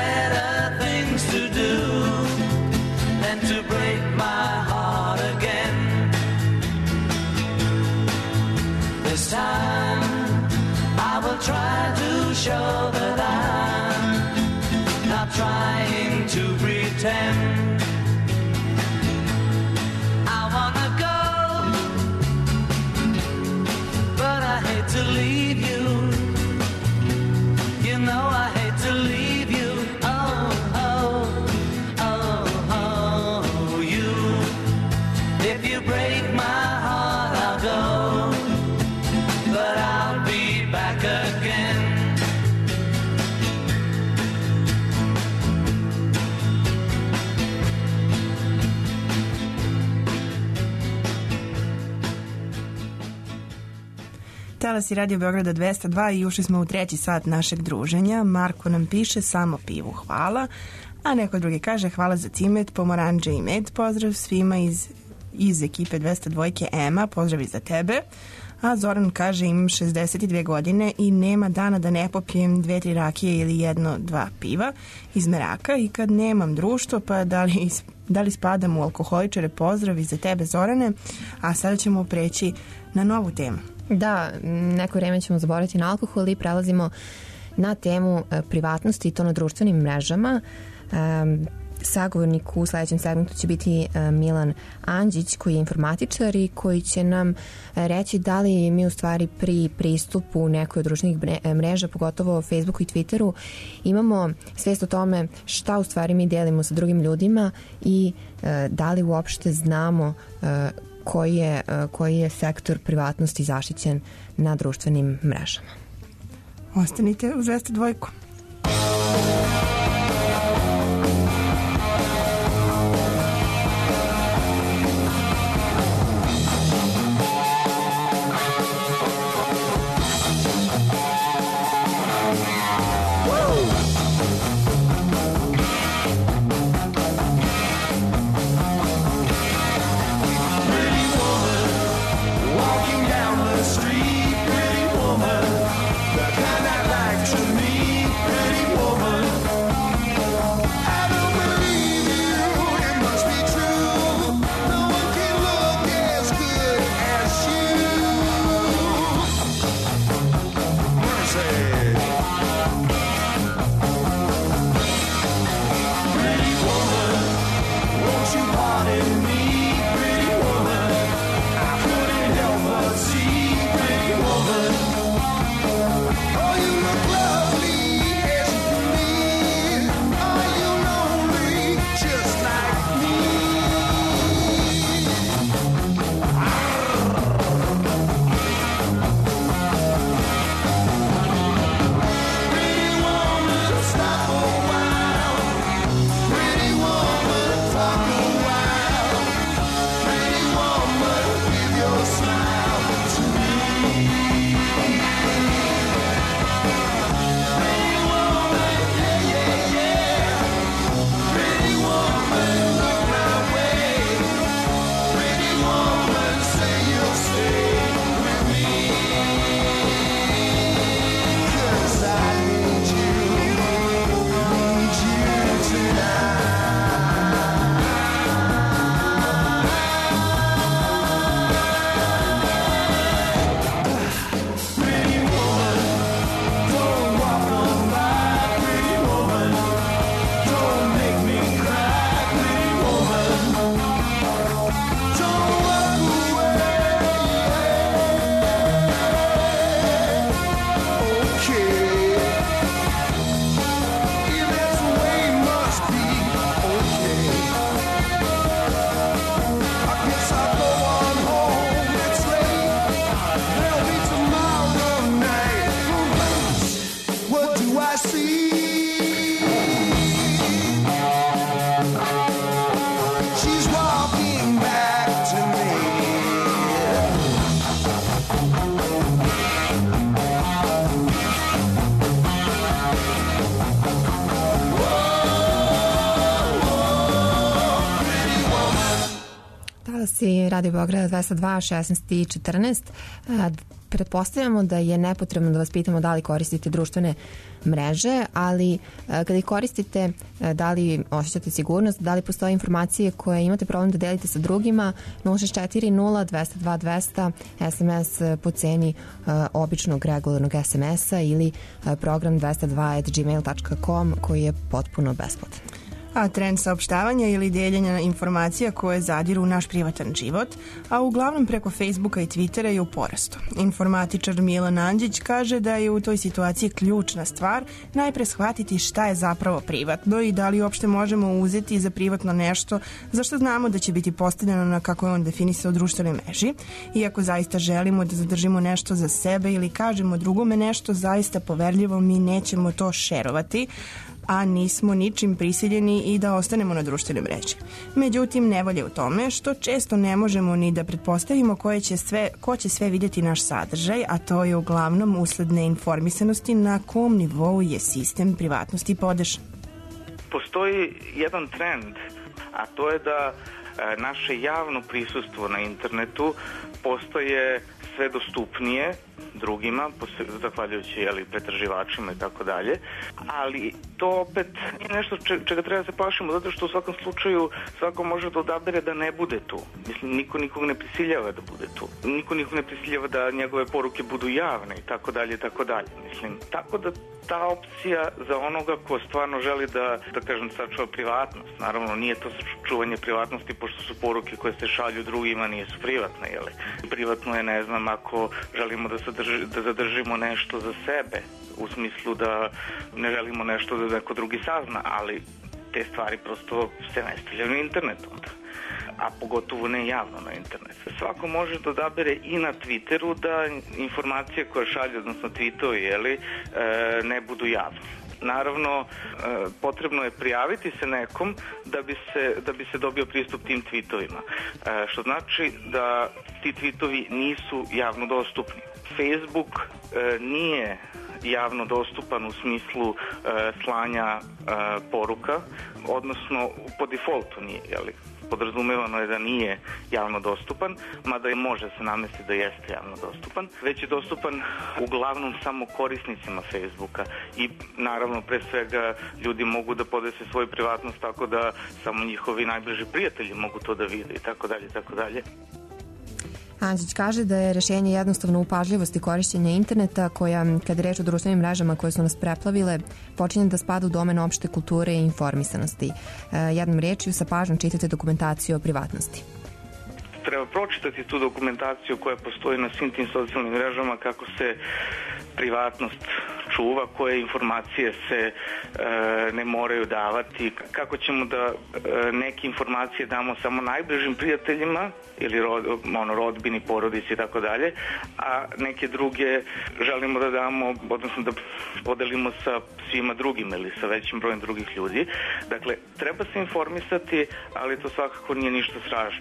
[SPEAKER 11] To do than to break my heart again. show that I'm not trying to pretend. I wanna go, but I hate to leave you. You know I hate to leave you. Oh, oh, oh, oh, you. If you break my heart, I'll go, but I'll be back again.
[SPEAKER 3] Talasi Radio Beograda 202 i ušli smo u treći sat našeg druženja. Marko nam piše samo pivu hvala, a neko drugi kaže hvala za cimet, pomoranđe i med. Pozdrav svima iz ekipe 202 Ema, pozdrav i za tebe. A Zoran kaže imam 62 godine i nema dana da ne popijem 2-3 rakije ili 1-2 piva iz meraka i kad nemam društvo pa da li spadam u alkoholičare, pozdrav i za tebe Zorane. A sada ćemo preći na novu temu.
[SPEAKER 2] Da, neko vreme ćemo zaboraviti na alkohol i prelazimo na temu privatnosti i to na društvenim mrežama. Sagovornik u sledećem segmentu će biti Milan Anđić koji je informatičar i koji će nam reći da li mi u stvari pri pristupu nekoj od društvenih mreža, pogotovo Facebooku i Twitteru, imamo svest o tome šta u stvari mi delimo sa drugim ljudima i da li uopšte znamo koji je sektor privatnosti zaštićen na društvenim mrežama.
[SPEAKER 3] Ostanite u 202.
[SPEAKER 2] Radio Beograda 202, 16 i 14. Pretpostavljamo da je nepotrebno da vas pitamo da li koristite društvene mreže, ali kada ih koristite, da li osjećate sigurnost, da li postoje informacije koje imate problem da delite sa drugima, 064 0 202 200, SMS po ceni običnog regularnog SMS-a ili program 202@gmail.com koji je potpuno besplatan.
[SPEAKER 3] A trend saopštavanja ili deljenja informacija koje zadiru u naš privatan život, a uglavnom preko Facebooka i Twittera je u porastu. Informatičar Milan Anđić kaže da je u toj situaciji ključna stvar najpre shvatiti šta je zapravo privatno i da li uopšte možemo uzeti za privatno nešto za što znamo da će biti postavljeno na kako je on definisao društvenoj mreži. Iako zaista želimo da zadržimo nešto za sebe ili kažemo drugome nešto zaista poverljivo, mi nećemo to šerovati, a nismo ničim prisiljeni i da ostanemo na društvenoj mreži. Međutim, nevolje u tome što često ne možemo ni da pretpostavimo ko će sve vidjeti naš sadržaj, a to je uglavnom usled neinformisanosti na kom nivou je sistem privatnosti podešen.
[SPEAKER 4] Postoji jedan trend, a to je da naše javno prisustvo na internetu postaje sve dostupnije drugima, zahvaljujući pretraživačima i tako dalje, ali to opet nije nešto čega treba se plašimo, zato što u svakom slučaju svako može da odabere da ne bude tu. Mislim, niko nikog ne prisiljava da bude tu. Niko nikog ne prisiljava da njegove poruke budu javne i tako dalje i tako dalje. Mislim, tako da ta opcija za onoga ko stvarno želi da kažem, sačuva privatnost. Naravno, nije to čuvanje privatnosti, pošto su poruke koje se šalju drugima nisu privatne, jel? Privatno je, ne znam, ako želimo da zadržimo nešto za sebe, u smislu da ne želimo nešto da neko drugi sazna, ali te stvari prosto se ne stavljaju na internetu onda, a pogotovo ne javno na internetu. Svako može da odabere i na Twitteru da informacije koje šalju, odnosno tweetovi, ne budu javne. Naravno, potrebno je prijaviti se nekom da bi se dobio pristup tim tweetovima, što znači da ti tweetovi nisu javno dostupni. Facebook nije javno dostupan u smislu slanja poruka, odnosno po defaultu nije, podrazumevano je da nije javno dostupan, mada može se namestiti da jeste javno dostupan, već je dostupan uglavnom samo korisnicima Facebooka i naravno pre svega ljudi mogu da podese svoju privatnost tako da samo njihovi najbliži prijatelji mogu to da vide i tako dalje, tako dalje.
[SPEAKER 2] Anđić kaže da je rešenje jednostavno u pažljivosti korišćenja interneta koja, kada je reč o društvenim mrežama koje su nas preplavile, počinje da spada u domen opšte kulture i informisanosti. Jednom rečju, sa pažnjom čitate dokumentaciju o privatnosti.
[SPEAKER 4] Treba pročitati tu dokumentaciju koja postoji na svim tim socijalnim mrežama, kako se privatnost čuva, koje informacije se ne moraju davati, kako ćemo da neke informacije damo samo najbližim prijateljima ili rodbini, porodici i tako dalje, a neke druge želimo da damo, odnosno da podelimo sa svima drugima ili sa većim brojem drugih ljudi. Dakle, treba se informisati, ali to svakako nije ništa strašno.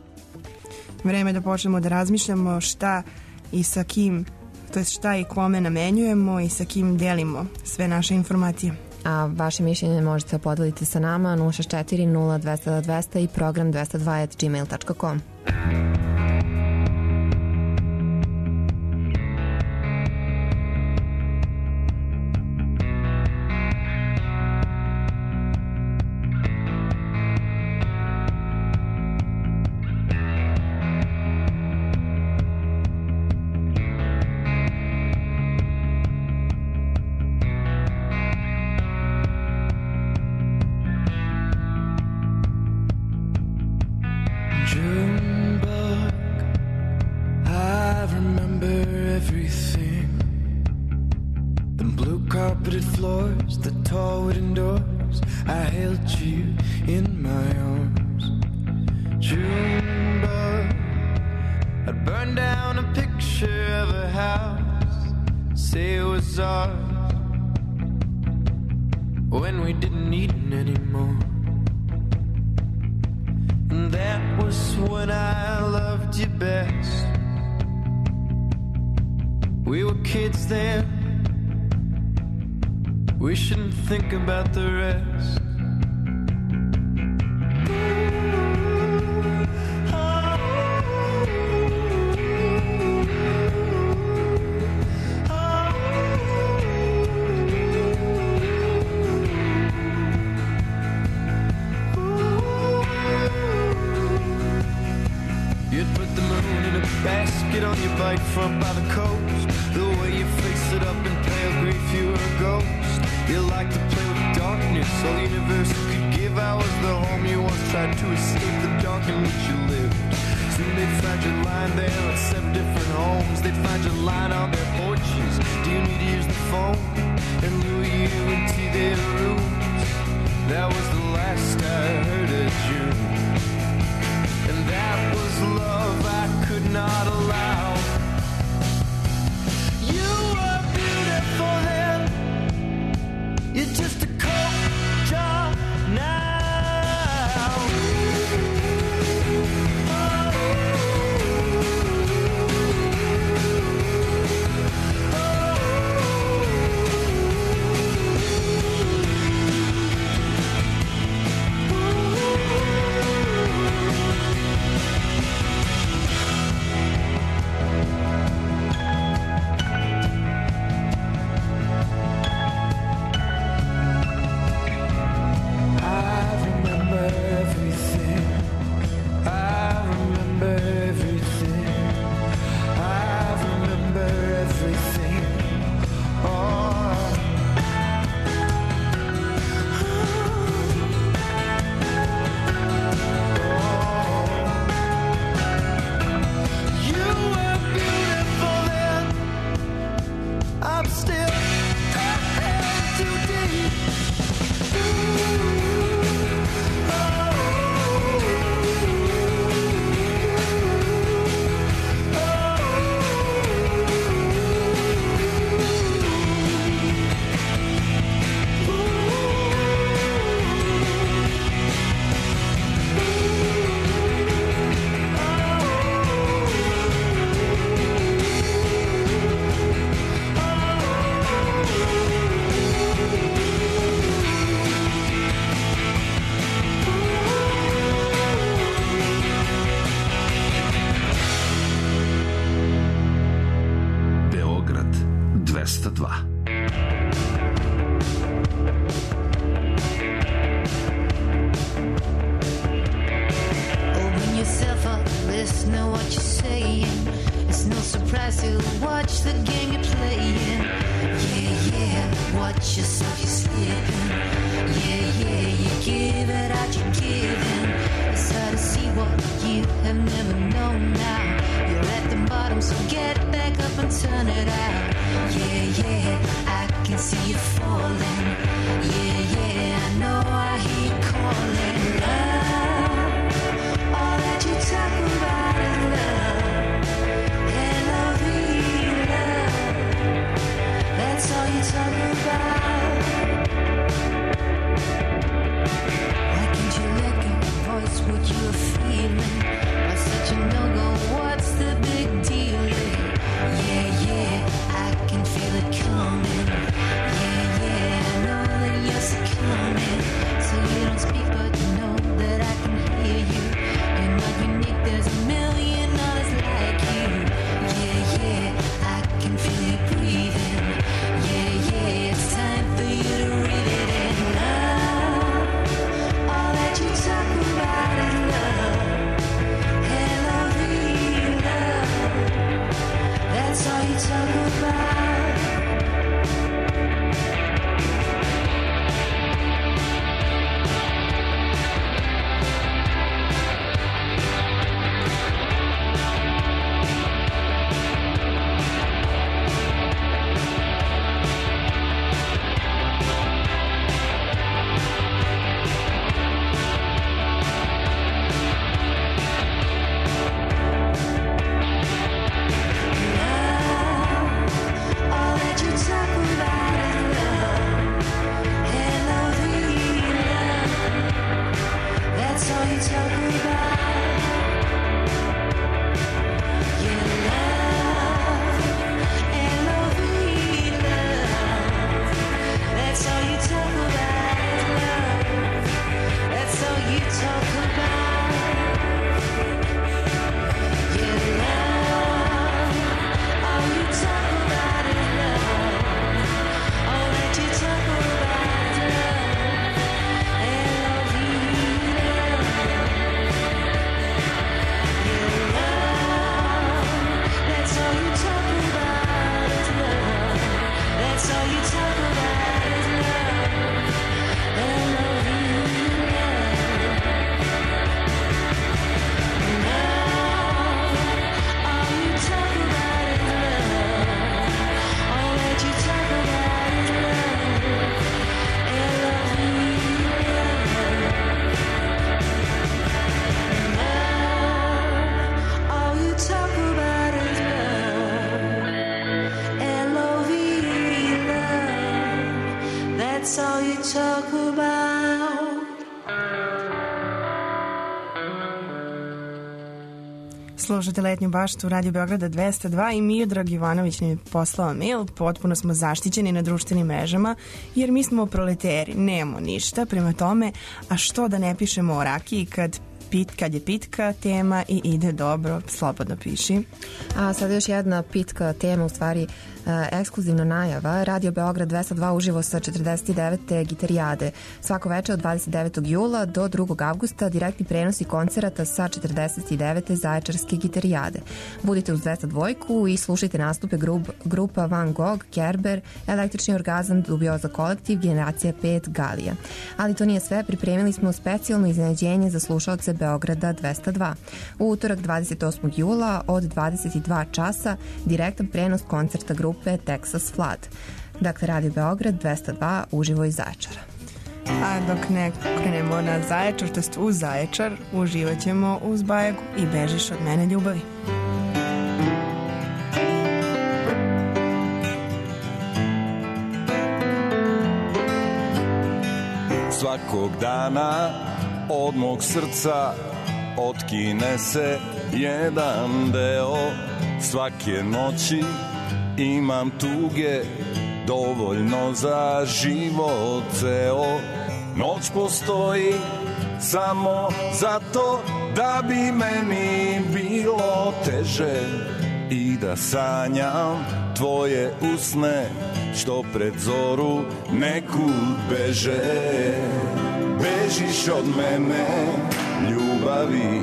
[SPEAKER 3] Vreme da počnemo da razmišljamo šta i sa kim, to je šta i kome namenjujemo i sa kim delimo sve naše informacije.
[SPEAKER 2] A vaše mišljenje možete podeliti sa nama 064 0 200 200 i program 202@gmail.com.
[SPEAKER 10] Think about the rest.
[SPEAKER 11] universe could give. I was the home you once tried to escape, the dark in which you lived. Soon they'd find you lying there at 7 different homes. They'd find you lying on their porches. Do you need to use the phone and lure you into their rooms? That was the last I heard of June. And that was love I could not allow. You were beautiful then. You're just a cold jar now.
[SPEAKER 10] That's all you talk about.
[SPEAKER 3] Slušate Letnju baštu Radio Beograda 202 i Miodrag Ivanović nam je poslao mail. Potpuno smo zaštićeni na društvenim mrežama jer mi smo proleteri, nemamo ništa prema tome, a što da ne pišemo o rakiji kad je pitka tema i ide dobro, slobodno piši.
[SPEAKER 2] A sada još jedna pitka tema, u stvari ekskluzivna najava. Radio Beograd 202 uživo sa 49. gitarijade. Svako večer od 29. jula do 2. avgusta direktni prenosi koncerata sa 49. zaječarske gitarijade. Budite uz 202 i slušajte nastupe grupa Van Gogh, Kerber, Električni orgazam, Dubioza kolektiv, Generacija 5, Galija. Ali to nije sve, pripremili smo specijalno iznenađenje za slušaoce Beograda 202. U utorak 28. jula od 22 časa direktan prenos koncerta grupe Texas Flood. Dakle, Radio Beograd 202 uživo iz Zaječara.
[SPEAKER 3] A dok ne krenemo na Zaječar, to jest u Zaječar, uživat ćemo uz Bajegu i Bežiš od mene ljubavi.
[SPEAKER 9] Svakog dana od mog srca otkine se jedan deo. Svake noći imam tuge dovoljno za život ceo. Noć postoji samo zato da bi meni bilo teže i da sanjam tvoje usne što pred zoru nekud beže. Bežiš od mene ljubavi,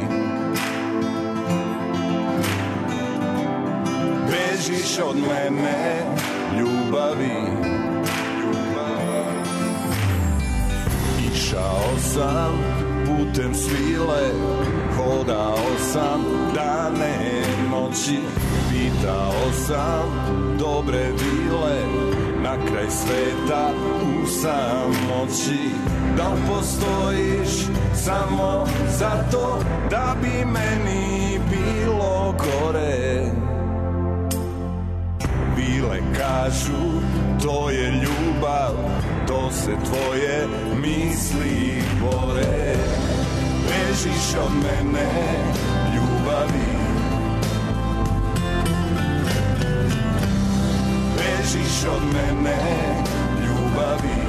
[SPEAKER 9] bežiš od mene ljubavi. Išao sam putem svile, hodao sam dane noći, pitao sam dobre vile, na kraj sveta u samoći. Da li postojiš samo zato da bi meni bilo gore? Bile kažu to je ljubav, to se tvoje misli bore. Bežiš od mene ljubavi, bežiš od mene ljubavi.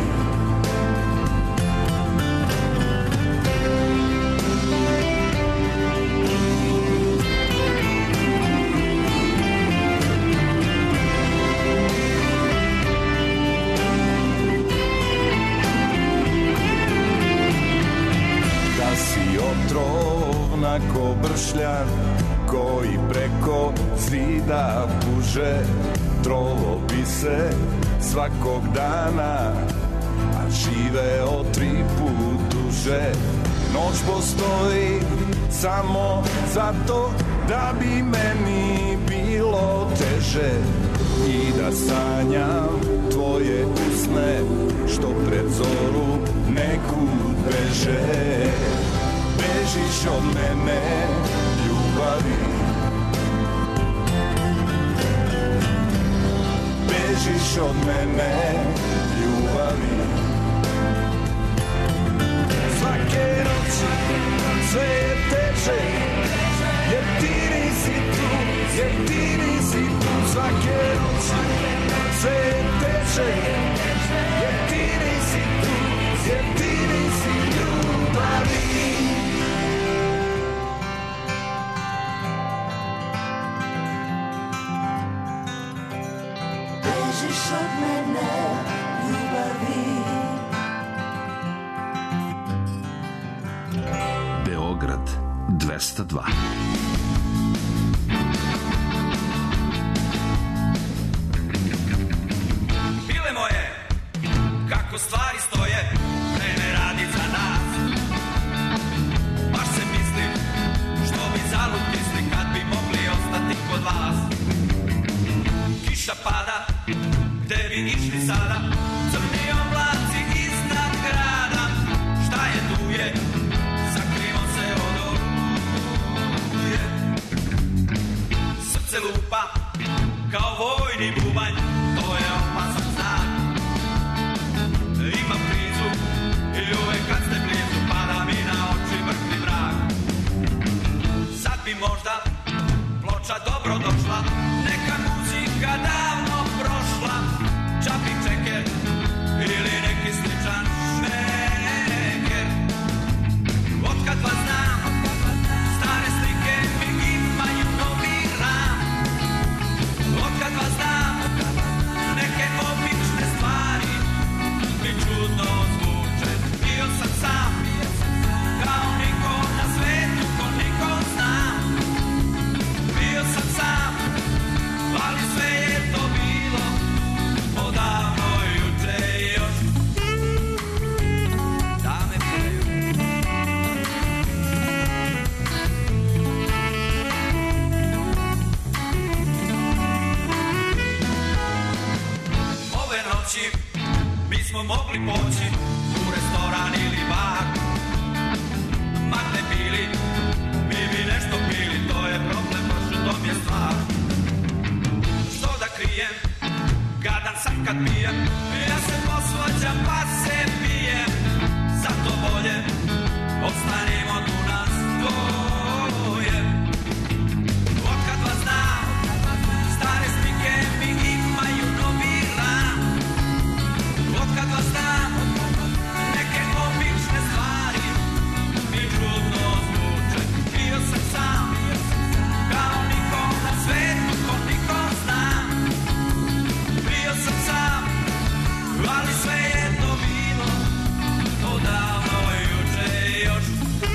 [SPEAKER 9] Otrov ko bršljan koji preko zida puže, trovo bi se svakog dana, a živeo 3 put duže. Noć postoji samo zato da bi meni bilo teže i da sanjam tvoje usne što pred zoru nekud beže. Bežiš od mene ljubavi, bežiš od mene ljubavi. Svake noći sve je teže, jer ti nisi tu, jer ti nisi tu. Svake noći sve je teže, jer ti nisi tu, jer ti nisi ljubavi.
[SPEAKER 10] Bežiš od mene ljubavi.
[SPEAKER 5] Beograd 202.
[SPEAKER 13] Bile moje, kako stvari stoje, ne radi za nas. Baš se mislim, što bi zalud misli kad bi mogli ostati kod vas. Kiša pada, gde bi išli sada, crni oblaci iznad grada. Šta je tu je, sakrimo se od oluje. Srce lupa, kao vojni bubanj, to je opasan znak. bismo mogli poći u restoran ili bar. Ma gde bili, mi bi nešto pili, to je problem, baš u tom je stvar. Što da krijem, gadan sam kad pijem, ja se posvađam pa se pijem. Zato bolje, ostanimo tu nas dvoje. Otkad vas znam, stare slike mi imaju novi ram. Otkad vas znam, neke obične stvari mi čudno zvuče. Bio sam sam, kao niko na svetu, ko niko znam. Bio sam sam, ali sve jedno bilo odavno juče još.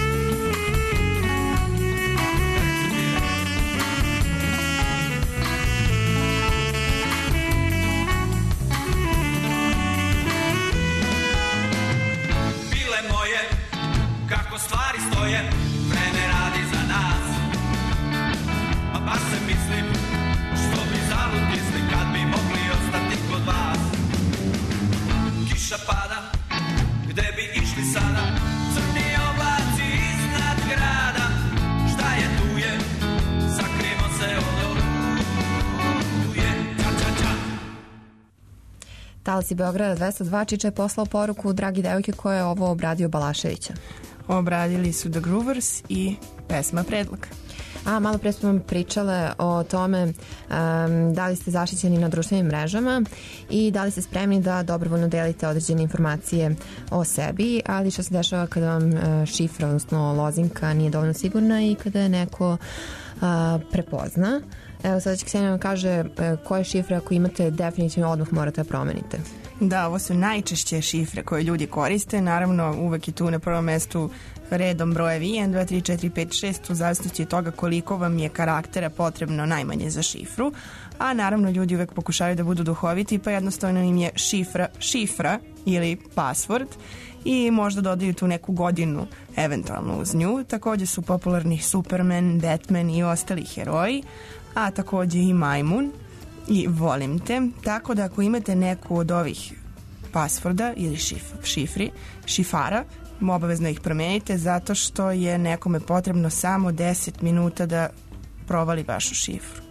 [SPEAKER 13] Bile moje, kako stvari stoje, vreme radi za nas. A baš se mislim, što bi zalud misli kad bi mogli ostati kod vas. Kiša pada, gde bi išli sada, crni oblaci iznad grada. Šta je tu je, sakrimo se od oluje. Ča, ča, ča.
[SPEAKER 2] Talasi Beograda 202, Čiča je poslao poruku dragi devojke koja je ovo obradio Balaševića.
[SPEAKER 3] Obradili su The Groovers i pesma Predlog.
[SPEAKER 2] A malo pre smo pričale o tome da li ste zaštićeni na društvenim mrežama i da li ste spremni da dobrovoljno delite određene informacije o sebi, ali što se dešava kada vam šifra, odnosno lozinka nije dovoljno sigurna i kada je neko prepozna. Evo sada će Ksenija vam kaže koje šifre ako imate definitivno odmah morate da promenite.
[SPEAKER 3] Da, ovo su najčešće šifre koje ljudi koriste. Naravno, uvek je tu na prvom mestu redom brojevi 1, 2, 3, 4, 5, 6 u zavisnosti od toga koliko vam je karaktera potrebno najmanje za šifru. A naravno, ljudi uvek pokušaju da budu duhoviti, pa jednostavno im je šifra ili password i možda dodaju tu neku godinu eventualno uz nju. Takođe su popularni Superman, Batman i ostali heroji, a takođe i Majmun i Volim te, tako da ako imate neku od ovih pasvorda ili šifara, obavezno ih promenite zato što je nekome potrebno samo 10 minuta da provali vašu šifru.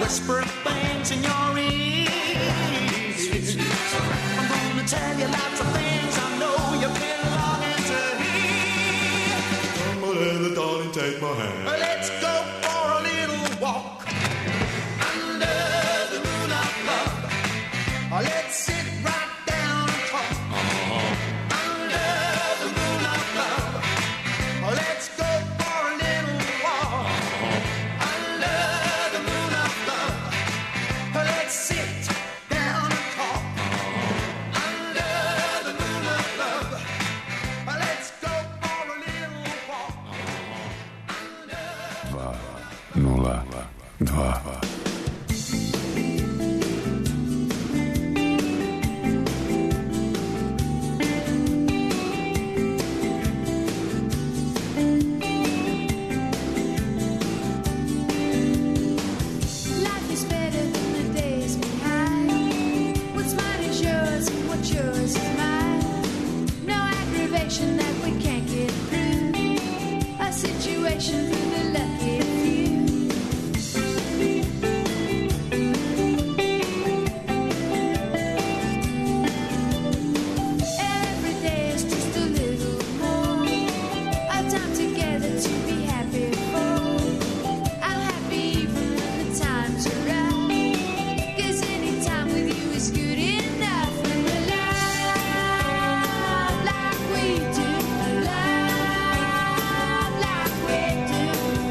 [SPEAKER 9] whisper things in your ears. I'm gonna tell you lots of things I know you've been longing to hear. Come on, little darling, take my hand. Let's go for a little walk under the moon of love. Let's sit right down and talk under the moon of love. Let's go for a little walk under the moon of love. Let's sit down and talk under the moon of love. Let's go for a little walk.
[SPEAKER 21] 202.
[SPEAKER 10] Life is better than the days behind. What's mine is yours, and what's yours is mine. No aggravation that we can't get through. A situation for the lucky few. Every day is just a little more. Our time together to be happy for. I'm happy even when the times are right. 'Cause any time with you is good enough. When we love like we do, love like we do.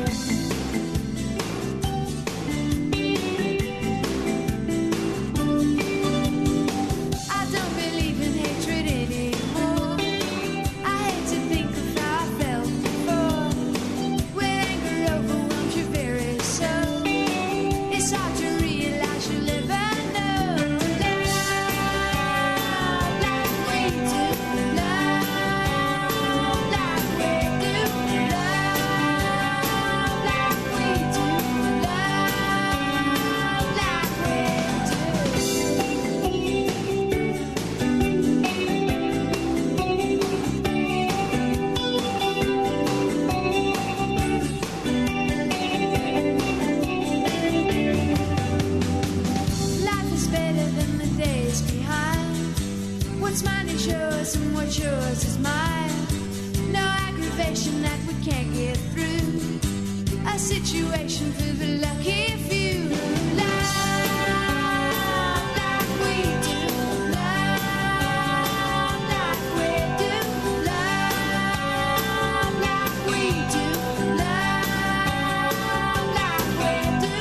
[SPEAKER 10] I don't believe in hatred anymore. I hate to think of how I felt before. When anger overwhelms your very soul, it's hard to realize you'll ever know. Love like we do, love like we do, love like we do, love like we Life is better than the days behind. What's mine is yours, and what's yours is mine. No aggravation that we can't get through. A situation for the lucky few. Love like we do, love like we do, love like we do, love like we do,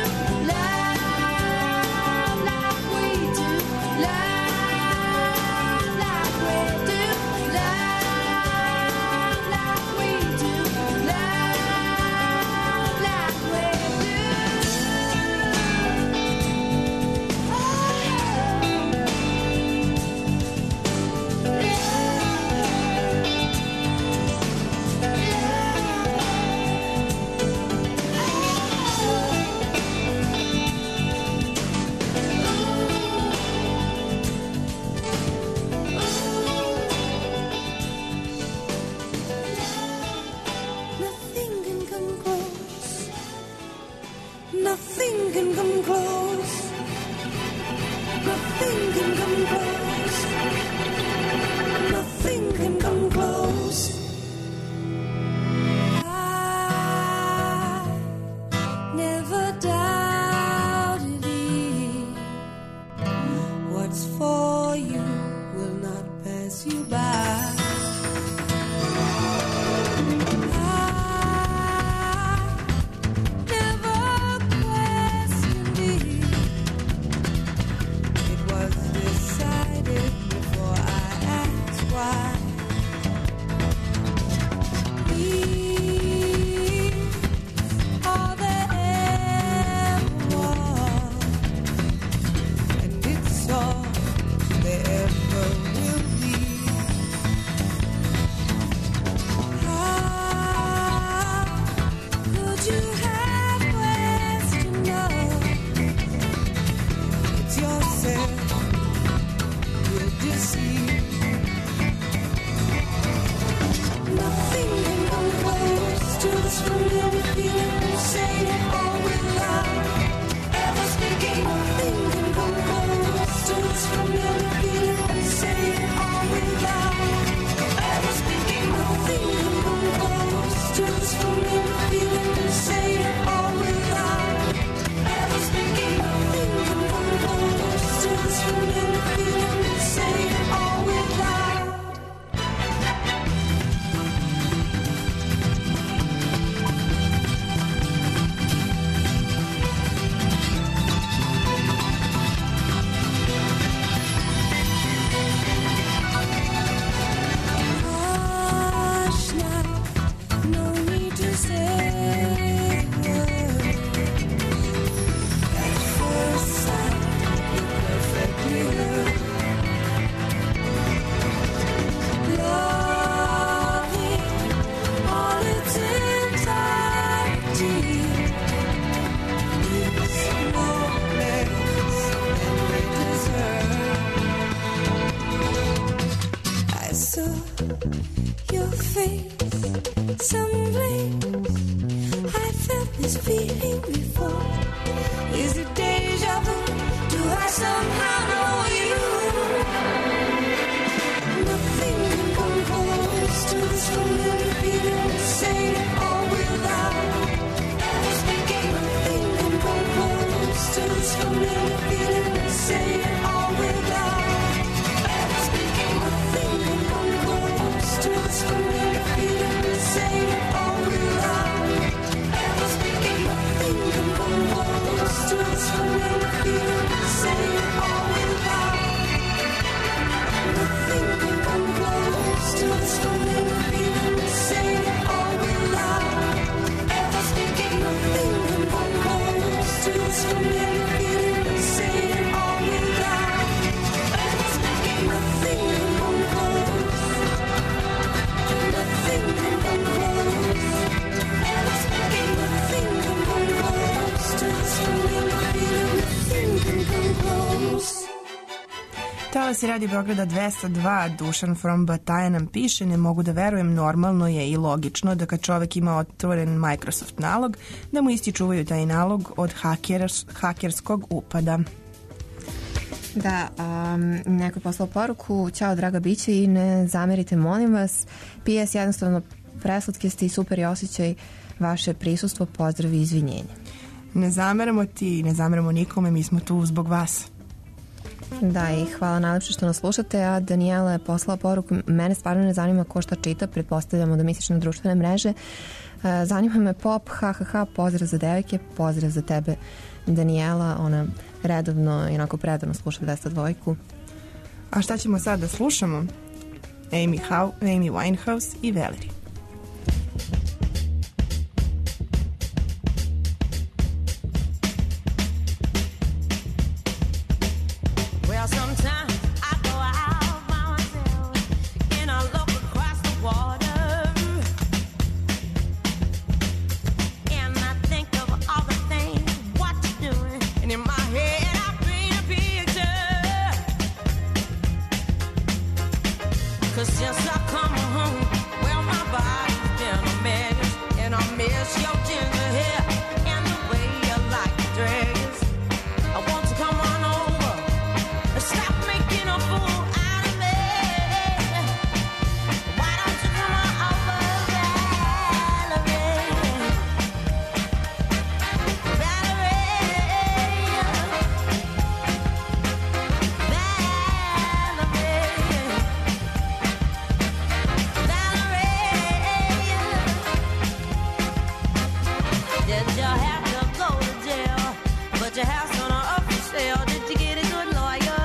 [SPEAKER 10] love like we do, love like we do, love like we do, love like we do. Nothing can come close. Nothing can come close. Nothing can come close. Nothing can come close. I never doubted it. What's for you will not pass you by. Never questioned it. It was decided before I asked why. We are there ever was, and it's all there ever will be. How could you have questioned us? It's yourself you deceive. Nothing can come close to this familiar feeling. Say it all with love. Ever speak
[SPEAKER 11] this feeling before? Is it deja vu? Do I somehow know you? Nothing can come close to this familiar feeling. Say it all without ever speaking. Nothing can come close to this familiar feeling. Say it all without ever speaking. Nothing can come close to this familiar feeling. Say it all without ever speaking. Nothing can come close to this familiar feeling. Say it all without. Nothing can come close to this familiar feeling. Say it all without ever speaking. Nothing can come close to this familiar feeling. Say it all without ever speaking. Nothing can come close. Nothing can come close. Ever speaking. Nothing can come close to this familiar feeling. Nothing can come close.
[SPEAKER 3] Talasi Radio Beograda 202, Dušan from Bataja nam piše, ne mogu da verujem, normalno je i logično da kad čovek ima otvoren Microsoft nalog, da mu isti čuvaju taj nalog od hakerskog upada.
[SPEAKER 2] Da, neko je poslao poruku, ćao draga biće i ne zamerite molim vas, PS jednostavno preslatke ste i super je osjećaj vaše prisustvo, pozdrav i izvinjenje.
[SPEAKER 3] Ne zameramo ti, ne zameramo nikome, mi smo tu zbog vas.
[SPEAKER 2] Da, i hvala najlepše što nas slušate, a Daniela je poslala poruku, mene stvarno ne zanima ko šta čita, pretpostavljamo da misliš na društvene mreže, zanima me pop, pozdrav za devojke, pozdrav za tebe Daniela, ona redovno i onako predavno sluša 202.
[SPEAKER 3] A šta ćemo sad da slušamo? Amy Winehouse i Valerie.
[SPEAKER 11] Since I come home, well, my body's been a mess, and I miss your ginger hair and the way you like to dress. I want to come on over and stop making a fool out of me. Why don't you come on over, Valerie? Did you have to go to jail? But your house on a up for sale. Did you get a good lawyer?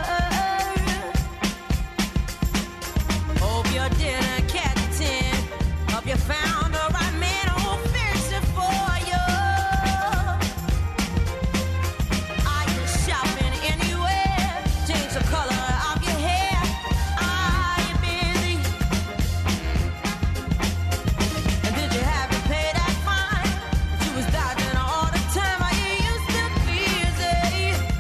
[SPEAKER 11] Hope you didn't catch a 10. Hope you found the right man who'll fix it for you. Are you shopping anywhere? Change the color of your hair. Are you busy? And did you have to pay that fine? You was dodging all the time. Are you still busy?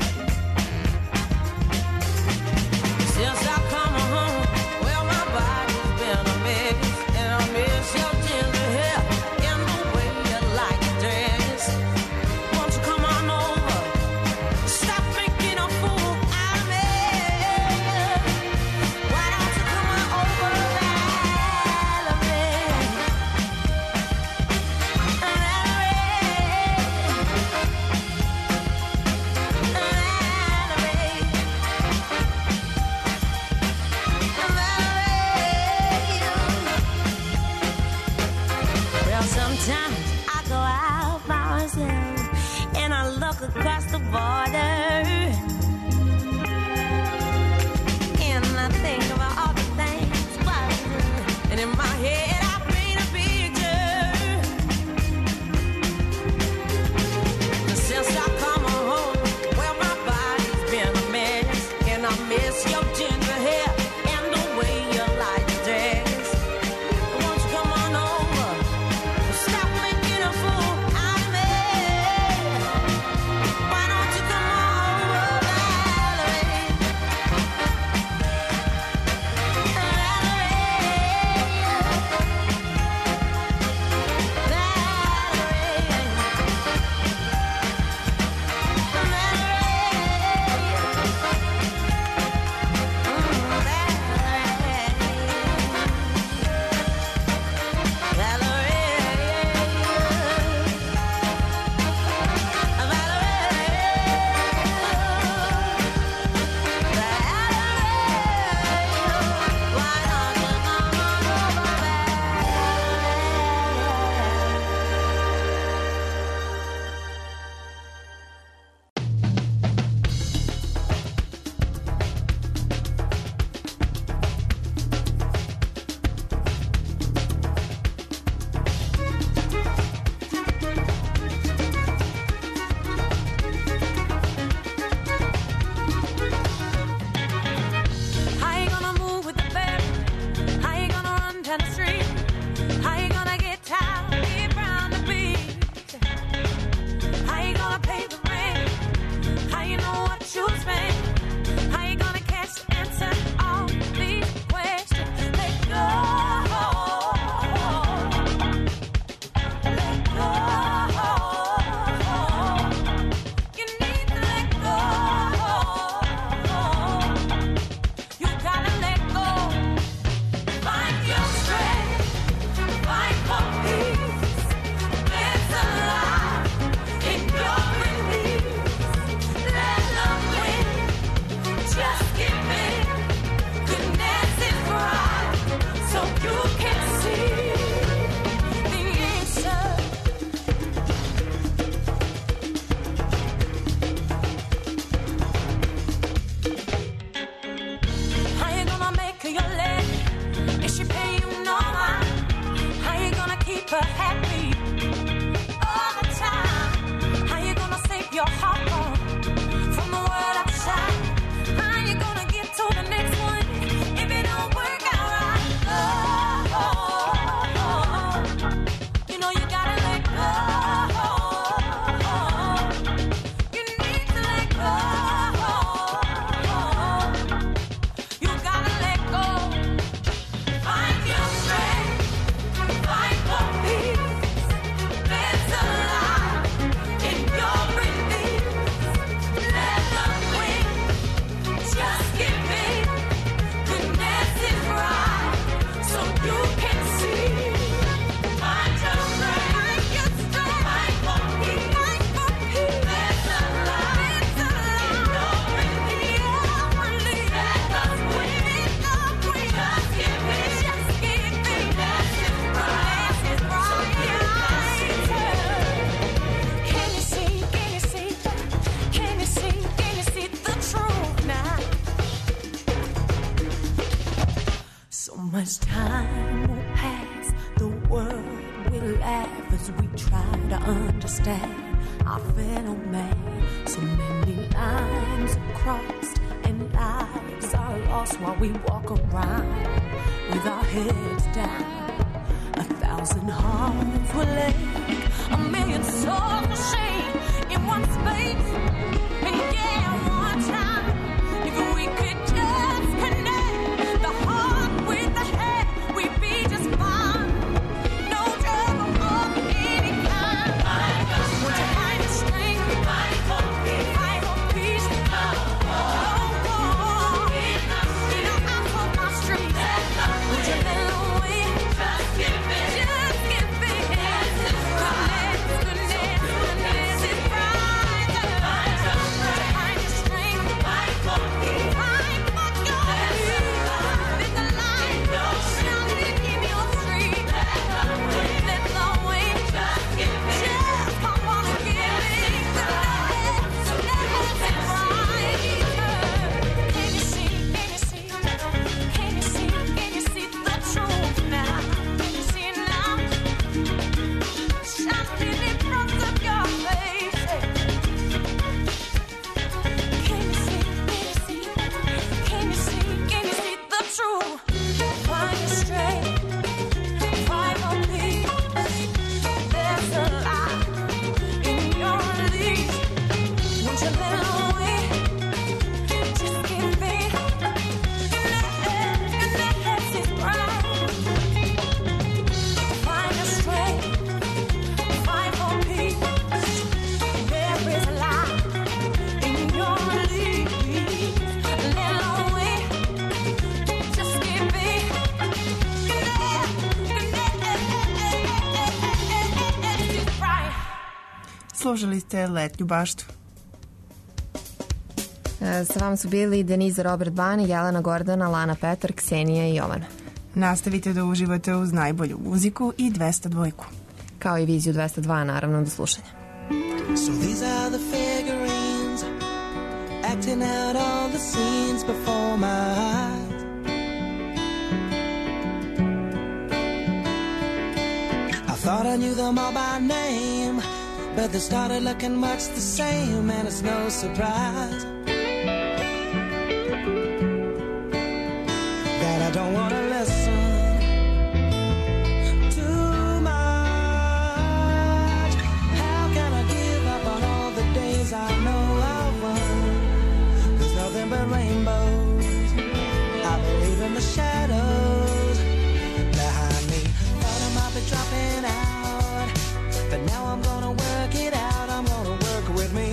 [SPEAKER 11] Since I come home, well, my body's been a mess, and I miss your ginger hair and the way you like to dress. Won't you come on over? Stop making a fool out of me. Why don't you come on over, Well, sometimes I go out by myself and I look across the border and I think about all the things and in my head I paint a picture. Since I come home, well, my body's been a mess, and I miss your ginger hair and the way you like to dress. Won't you come on over? Stop making a fool out of me. Why don't you come on over, Valerie? Valerie.
[SPEAKER 14] stay. Our fellow man, so many lines are crossed and lives are lost while we walk around with our heads down. 1,000 hearts will ache, 1,000,000 souls will shake in one space. And yeah, one time, if we could just connect the heart with the head, we'd be just fine. No trouble of any kind. Would you find the strength? Fight for peace. Fight for peace. Oh, you know I'm for my streets. Would you let away? Just give it. Just give it. Goodness is brighter. Would you find the strength? Fight for peace. Fight for your peace. There's a light shining in your street. Let the way. Just give it. Just I wanna give it. Goodness is brighter. Can you see? Can you see? Can you see? Can you see the truth now? Can you see it now? Shining in front of your face. Can you see? Can you see? Can you see? Can you see the truth? Find it straight. Find for peace. There's a light in your leaves. Won't you let away? Just give it. Goodness is bright. Find it straight. Find for peace. There is a light in your leaves. Let away. Just give it. Goodness is bright.
[SPEAKER 3] Slušali ste Letnju baštu.
[SPEAKER 2] Sa vama su bili Deniza, Robert Bani, Jelena Gordana, Lana Petar, Ksenija i Jovana.
[SPEAKER 3] Nastavite da uživate uz najbolju muziku i 202.
[SPEAKER 2] Kao i Viziju 202, naravno, do slušanja.
[SPEAKER 11] So these are the figurines acting out all the scenes before my eyes. I thought I knew them all by name, but they started looking much the same, and it's no surprise that I don't want to listen too much. How can I give up on all the days I know I won? There's nothing but rainbows. I believe in the shadows behind me. Thought I might be dropping out, but now I'm gonna work it out. I'm gonna work with me.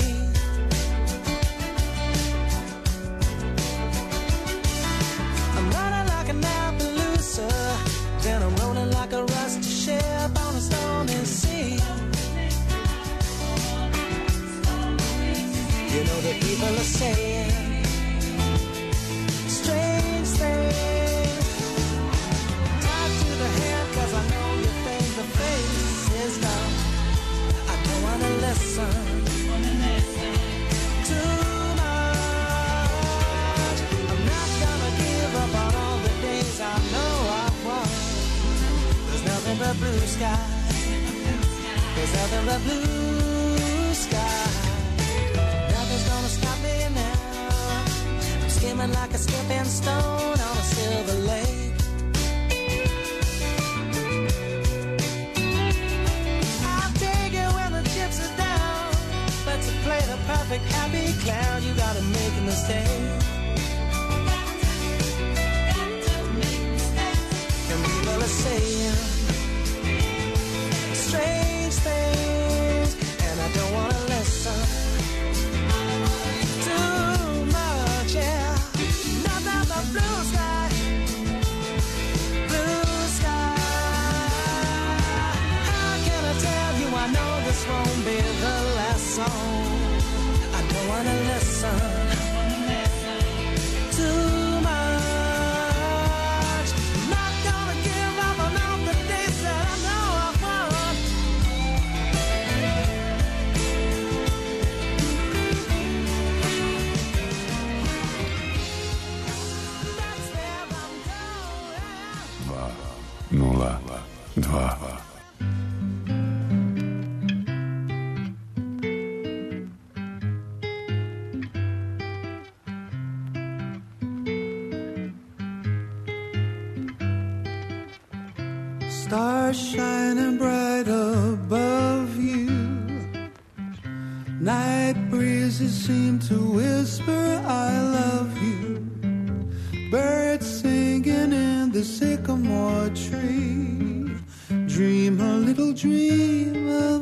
[SPEAKER 11] I'm running like an Appaloosa, then I'm rolling like a rusty ship on a stormy sea. You know the people are saying strange things. Tied to the head 'cause I know you think the face is dumb. I don't wanna listen too much. I'm not gonna give up on all the days I know I've won. There's nothing but blue sky. There's nothing but blue sky. Nothing's gonna stop me now. I'm skimming like a stepping stone on a silver lake. I'll take it when the chips are down, but to play the perfect happy clown, you gotta make a mistake. And people are saying strange things, and I don't wanna listen too much, yeah. Nothing but blue sky, blue sky. How can I tell you I know this won't be the last song? I don't wanna listen too much. Not gonna give up on all the days that I know I've won. That's where I'm going.
[SPEAKER 21] 2, 0, 2.
[SPEAKER 16] Stars shining bright above you. Night breezes seem to whisper I love you. Birds singing in the sycamore tree. Dream a little dream of